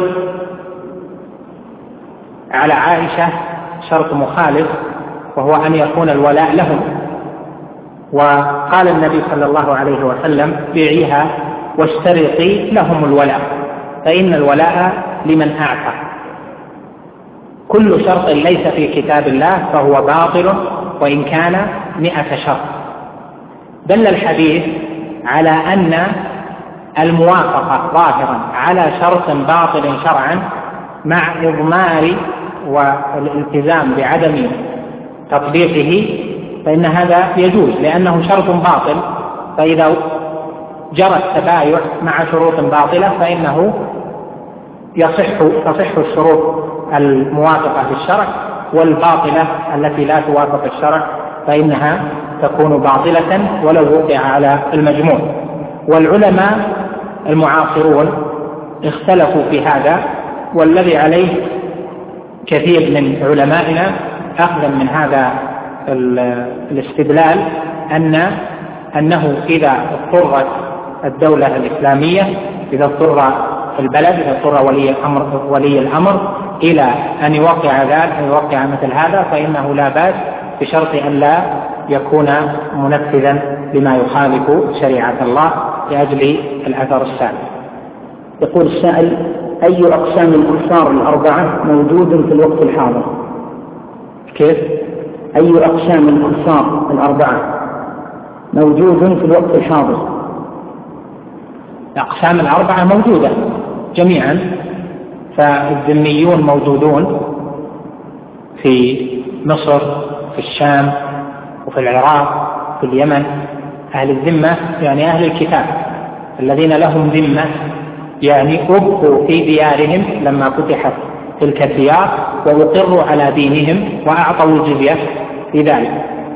على عائشة شرط مخالف وهو أن يكون الولاء لهم، وقال النبي صلى الله عليه وسلم: بيعيها واشترطي لهم الولاء فإن الولاء لمن أعتق. كل شرط ليس في كتاب الله فهو باطل وإن كان مئة شرط. دل الحديث على أن الموافقة ظاهرا على شرط باطل شرعا مع إضمار والالتزام بعدم تطبيقه فإن هذا يجوز لأنه شرط باطل، فإذا جرى التبايع مع شروط باطلة فإنه يصح تصح الشروط الموافقة للشرع، والباطلة التي لا توافق الشرع فإنها تكون باطلة ولو وقع على المجموع. والعلماء المعاصرون اختلفوا في هذا، والذي عليه كثير من علمائنا أخذا من هذا الاستدلال أن أنه إذا اضطرت الدولة الإسلامية، إذا اضطر البلد، إذا اضطر ولي الأمر, ولي الأمر إلى أن يوقع ذلك، أن يوقع مثل هذا، فإنه لا بأس بشرط أن لا يكون منفذا لما يخالف شريعة الله لأجل الأثر السابق. يقول السائل: أي أقسام الكفار الأربعة موجود في الوقت الحاضر؟ كيف؟ أي أقسام الكفار الأربعة موجود في الوقت الحاضر؟ الأقسام الأربعة موجودة جميعا، فالذميون موجودون في مصر، في الشام، وفي العراق، في اليمن. أهل الذمة يعني أهل الكتاب الذين لهم ذمة، يعني أبقوا في ديارهم لما فتحت تلك الديار وأقروا على دينهم وأعطوا الجزية في ذلك،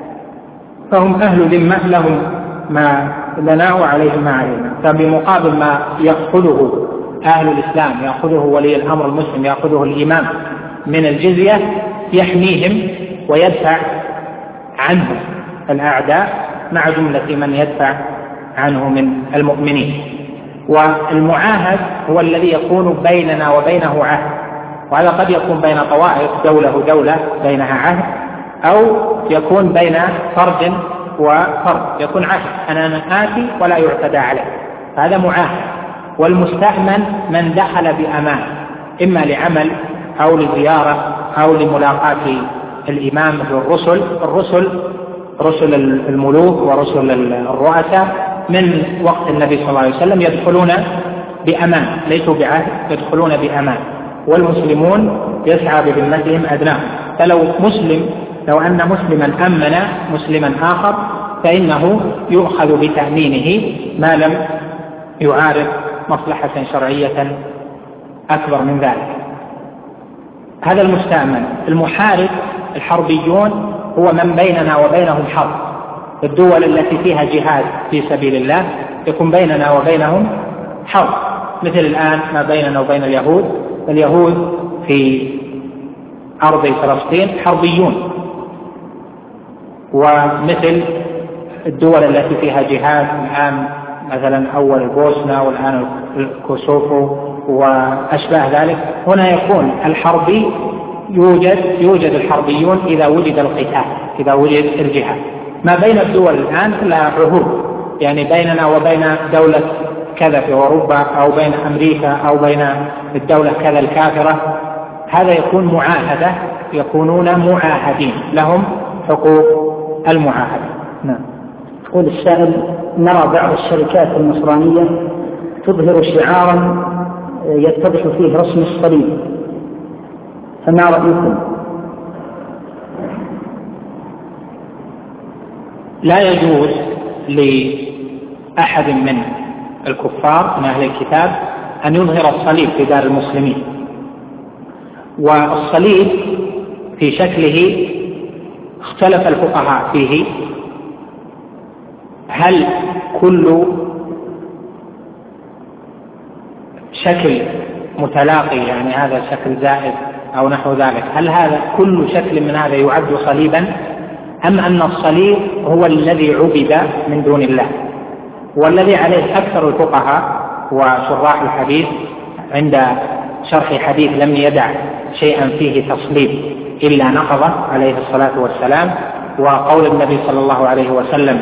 فهم أهل ذمة، لهم ما لنا وعليهم ما علينا. فبمقابل ما يأخذه أهل الإسلام، يأخذه ولي الأمر المسلم، يأخذه الإمام من الجزية، يحميهم ويدفع عنه الأعداء مع جملة من يدفع عنه من المؤمنين. والمعاهد هو الذي يكون بيننا وبينه عهد، وهذا قد يكون بين طوائف، دولة ودولة بينها عهد، أو يكون بين فرد وفرد، يكون عهد أنا آتي ولا يعتدى عليه، هذا معاهد. والمستأمن من دخل بأمان، إما لعمل أو لزيارة أو لملاقاة الإمام الرسل الرسل رسل الملوك ورسل الرؤساء من وقت النبي صلى الله عليه وسلم يدخلون بأمان، ليسوا بعهد، يدخلون بأمان. والمسلمون يسعى بذمتهم أدناهم، فلو مسلم لو أن مسلما أمن مسلما آخر فإنه يؤخذ بتأمينه ما لم يعارض مصلحة شرعية أكبر من ذلك. هذا المستأمن. المحارب الحربيون هو من بيننا وبينهم حرب، الدول التي فيها جهاد في سبيل الله يكون بيننا وبينهم حرب، مثل الآن ما بيننا وبين اليهود. اليهود في أرض فلسطين حربيون، ومثل الدول التي فيها جهاد الآن مثلا أول البوسنة والآن الكوسوفو وأشباه ذلك، هنا يكون الحربي يوجد يوجد الحربيون إذا وجد القتال، إذا وجد الجهاد. ما بين الدول الآن لها عهود، يعني بيننا وبين دولة كذا في أوروبا أو بين أمريكا أو بين الدولة كذا الكافرة، هذا يكون معاهدة، يكونون معاهدين لهم حقوق المعاهدة. نعم. يقول السائل: نرى بعض الشركات النصرانية تظهر شعارا يتضح فيه رسم الصليب، فما رأيكم؟ لا يجوز لأحد من الكفار من أهل الكتاب أن يظهر الصليب في دار المسلمين. والصليب في شكله اختلف الفقهاء فيه، هل كل شكل متلاقي يعني هذا شكل زائد أو نحو ذلك، هل هذا كل شكل من هذا يعد صليبا، أم أن الصليب هو الذي عبد من دون الله؟ والذي عليه أكثر الفقهاء وشراح الحديث عند شرح حديث لم يدع شيئا فيه تصليب إلا نقضه عليه الصلاة والسلام، وقول النبي صلى الله عليه وسلم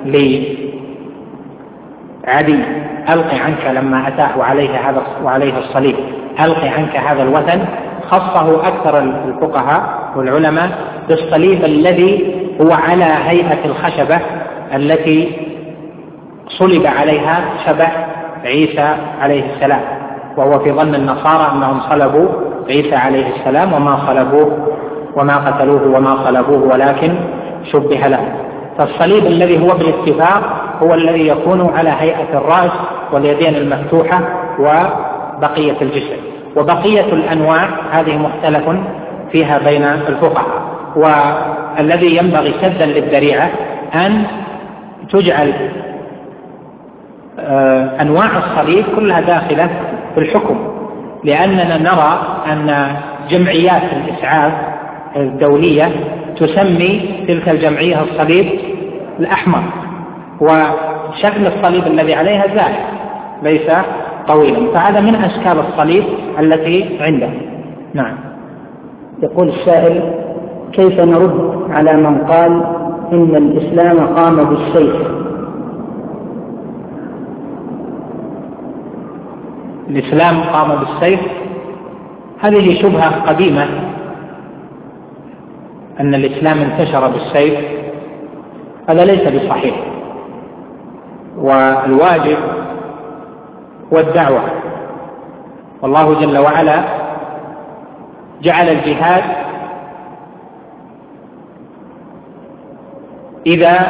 لعدي: ألق عنك لما أتاه وعليه هذا وعليه الصليب، ألق عنك هذا الوثن. خصه أكثر الفقهاء والعلماء بالصليب الذي هو على هيئة الخشبة التي صلب عليها شبه عيسى عليه السلام، وهو في ظن النصارى أنهم صلبوا عيسى عليه السلام وما صلبوه وما قتلوه وما صلبوه ولكن شبه له. فالصليب الذي هو بالاتفاق هو الذي يكون على هيئة الرأس واليدين المفتوحة وبقية الجسد، وبقية الأنواع هذه مختلف فيها بين الفقهاء. والذي ينبغي سدا للذريعة أن تجعل أنواع الصليب كلها داخلة في الحكم، لأننا نرى أن جمعيات الإسعاف الدولية تسمي تلك الجمعية الصليب الأحمر، وشكل الصليب الذي عليها زائد ليس طويلا، فهذا من أشكال الصليب التي عنده. نعم. يقول السائل: كيف نرد على من قال إن الإسلام قام بالسيف؟ الإسلام قام بالسيف، هذه شبهة قديمة أن الإسلام انتشر بالسيف، هذا ليس بصحيح. والواجب هو الدعوة، والله جل وعلا جعل الجهاد إذا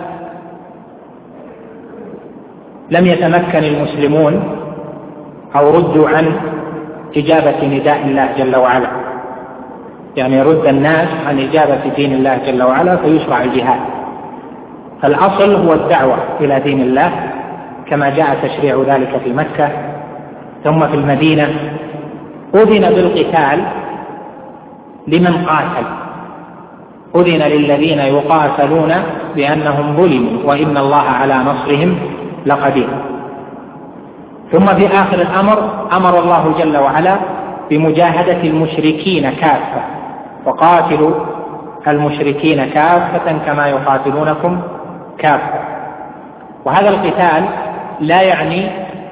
لم يتمكن المسلمون أو ردوا عن إجابة نداء الله جل وعلا، يعني يرد الناس عن إجابة دين الله جل وعلا فيشرع الجهاد. فالأصل هو الدعوة إلى دين الله كما جاء تشريع ذلك في مكة، ثم في المدينة أذن بالقتال لمن قاتل، أذن للذين يقاتلون بأنهم ظلموا وإن الله على نصرهم لقدير. ثم في آخر الأمر أمر الله جل وعلا بمجاهدة المشركين كافة، وقاتلوا المشركين كافة كما يقاتلونكم كافة. وهذا القتال لا يعني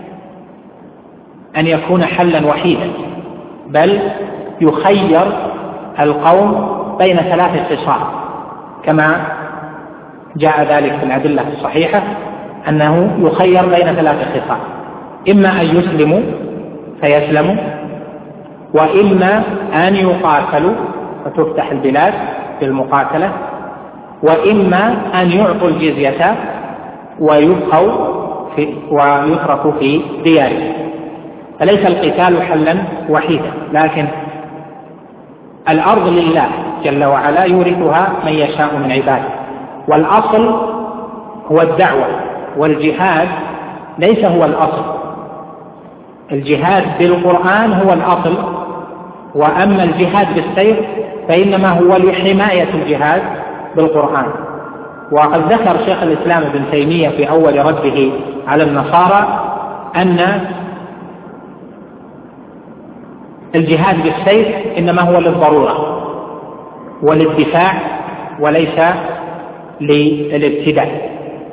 أن يكون حلا وحيدا، بل يخير القوم بين ثلاث خصال كما جاء ذلك في الأدلة الصحيحة، أنه يخير بين ثلاث خصال: إما أن يسلموا فيسلموا، وإما أن يقاتلوا فتفتح البلاد بالمقاتلة، وإما أن يعطوا الجزية ويبقوا في ويتركوا في ديارهم. فليس القتال حلا وحيدا، لكن الأرض لله جل وعلا يورثها من يشاء من عباده، والأصل هو الدعوة، والجهاد ليس هو الأصل. الجهاد بالقرآن هو الأصل، وأما الجهاد بالسيف فإنما هو لحماية الجهاد بالقرآن. وقد ذكر شيخ الإسلام ابن تيمية في أول رده على النصارى أن الجهاد بالسيف إنما هو للضرورة وللدفاع وليس للابتداء.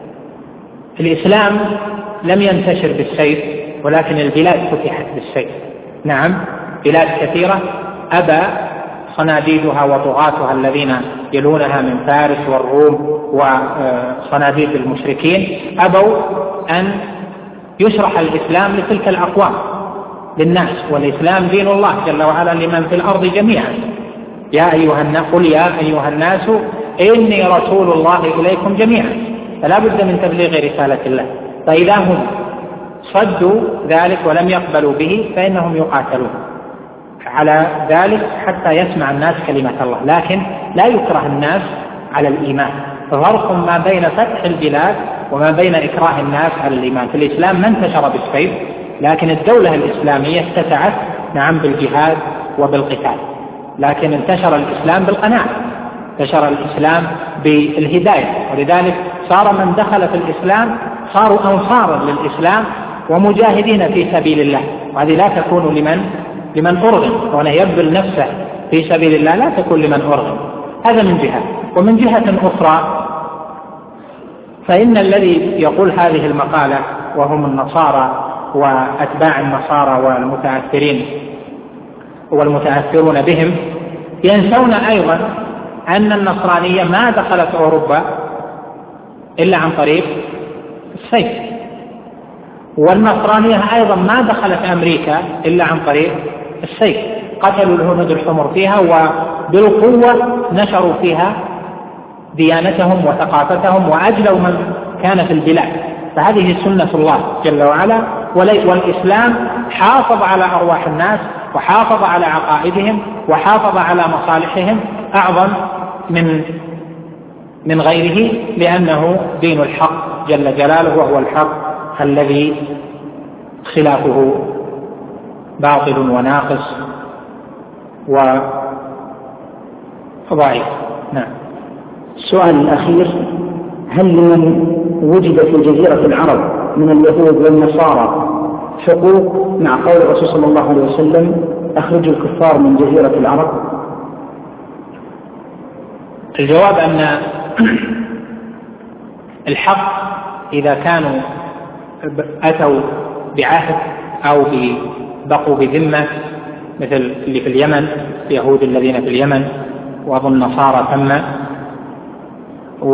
الإسلام لم ينتشر بالسيف، ولكن البلاد فتحت بالسيف. نعم، بلاد كثيرة أبى صناديدها وطغاتها الذين يلونها من فارس والروم وصناديد المشركين أبوا أن يشرح الإسلام لتلك الأقوام للناس، والإسلام دين الله جل وعلا لمن في الأرض جميعا. يا أيها الناس قل يا أيها الناس إني رسول الله إليكم جميعا، فلا بد من تبليغ رسالة الله. فإذا هم صدوا ذلك ولم يقبلوا به فإنهم يقاتلون على ذلك حتى يسمع الناس كلمة الله، لكن لا يكره الناس على الإيمان. فرق ما بين فتح البلاد وما بين إكراه الناس على الإيمان. في الإسلام ما انتشر بالسيف، لكن الدولة الإسلامية اتسعت نعم بالجهاد وبالقتال، لكن انتشر الإسلام بالقناعة، انتشر الإسلام بالهداية، ولذلك صار من دخل في الإسلام صاروا أنصارا للإسلام ومجاهدين في سبيل الله. وهذه لا تكون لمن لمن أرغم، وأنا يبذل نفسه في سبيل الله لا تكون لمن أرغم. هذا من جهة. ومن جهة أخرى فإن الذي يقول هذه المقالة وهم النصارى وأتباع النصارى والمتأثرين والمتأثرون بهم ينسون أيضا أن النصرانية ما دخلت أوروبا إلا عن طريق السيف، والنصرانية أيضا ما دخلت أمريكا إلا عن طريق السيف. قتلوا الهنود الحمر فيها وبالقوة نشروا فيها ديانتهم وثقافتهم وأجلوا من كان في البلاد. فهذه سنة الله جل وعلا، والإسلام حافظ على أرواح الناس وحافظ على عقائدهم وحافظ على مصالحهم أعظم من من غيره، لأنه دين الحق جل جلاله، وهو الحق الذي خلافه باطل وناقص وضعيف. نعم. السؤال الأخير: هل لمن وجد في جزيرة العرب من اليهود والنصارى حقوق مع قول الرسول صلى الله عليه وسلم أخرجوا الكفار من جزيرة العرب؟ الجواب أن الحق إذا كانوا أتوا بعهد أو بقوا بذمة، مثل اللي في اليمن، اليهود الذين في اليمن وأظن النصارى ثم، و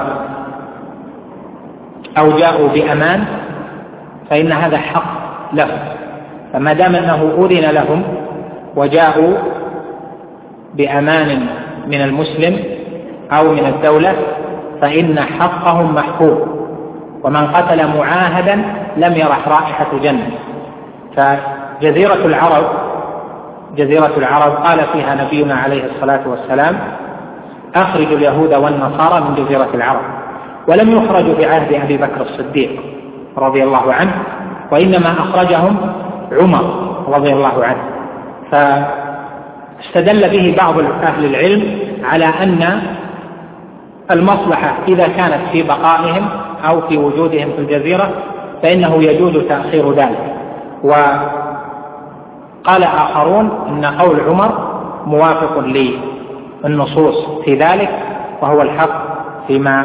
أو جاءوا بأمان، فإن هذا حق لهم. فما دام أنه أذن لهم وجاءوا بأمان من المسلم أو من الدولة، فإن حقهم محفوظ. ومن قتل معاهدا لم يرح رائحة جنة. فجزيرة العرب جزيرة العرب قال فيها نبينا عليه الصلاة والسلام: أخرجوا اليهود والنصارى من جزيرة العرب. ولم يخرجوا في عهد أبي بكر الصديق رضي الله عنه، وإنما أخرجهم عمر رضي الله عنه. فاستدل به بعض أهل العلم على أن المصلحة إذا كانت في بقائهم أو في وجودهم في الجزيرة فإنه يجوز تأخير ذلك. وقال آخرون إن قول عمر موافق للنصوص في ذلك، وهو الحق فيما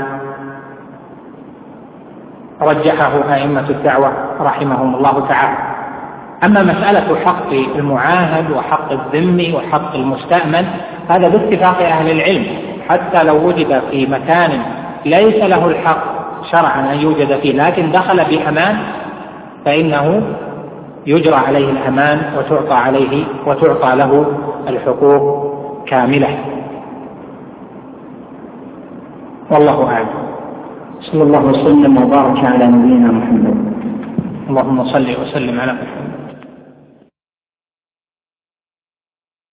رجحه أئمة الدعوة رحمهم الله تعالى. أما مسألة حق المعاهد وحق الذمي وحق المستأمن، هذا باتفاق أهل العلم، حتى لو وجد في مكان ليس له الحق شرعا أن يوجد فيه لكن دخل بأمان، فإنه يجرى عليه الأمان وتعطى عليه وتعطى له الحقوق كاملة. والله أعلم. صلى الله وسلم وبارك على نبينا محمد. اللهم صل وسلم على محمد.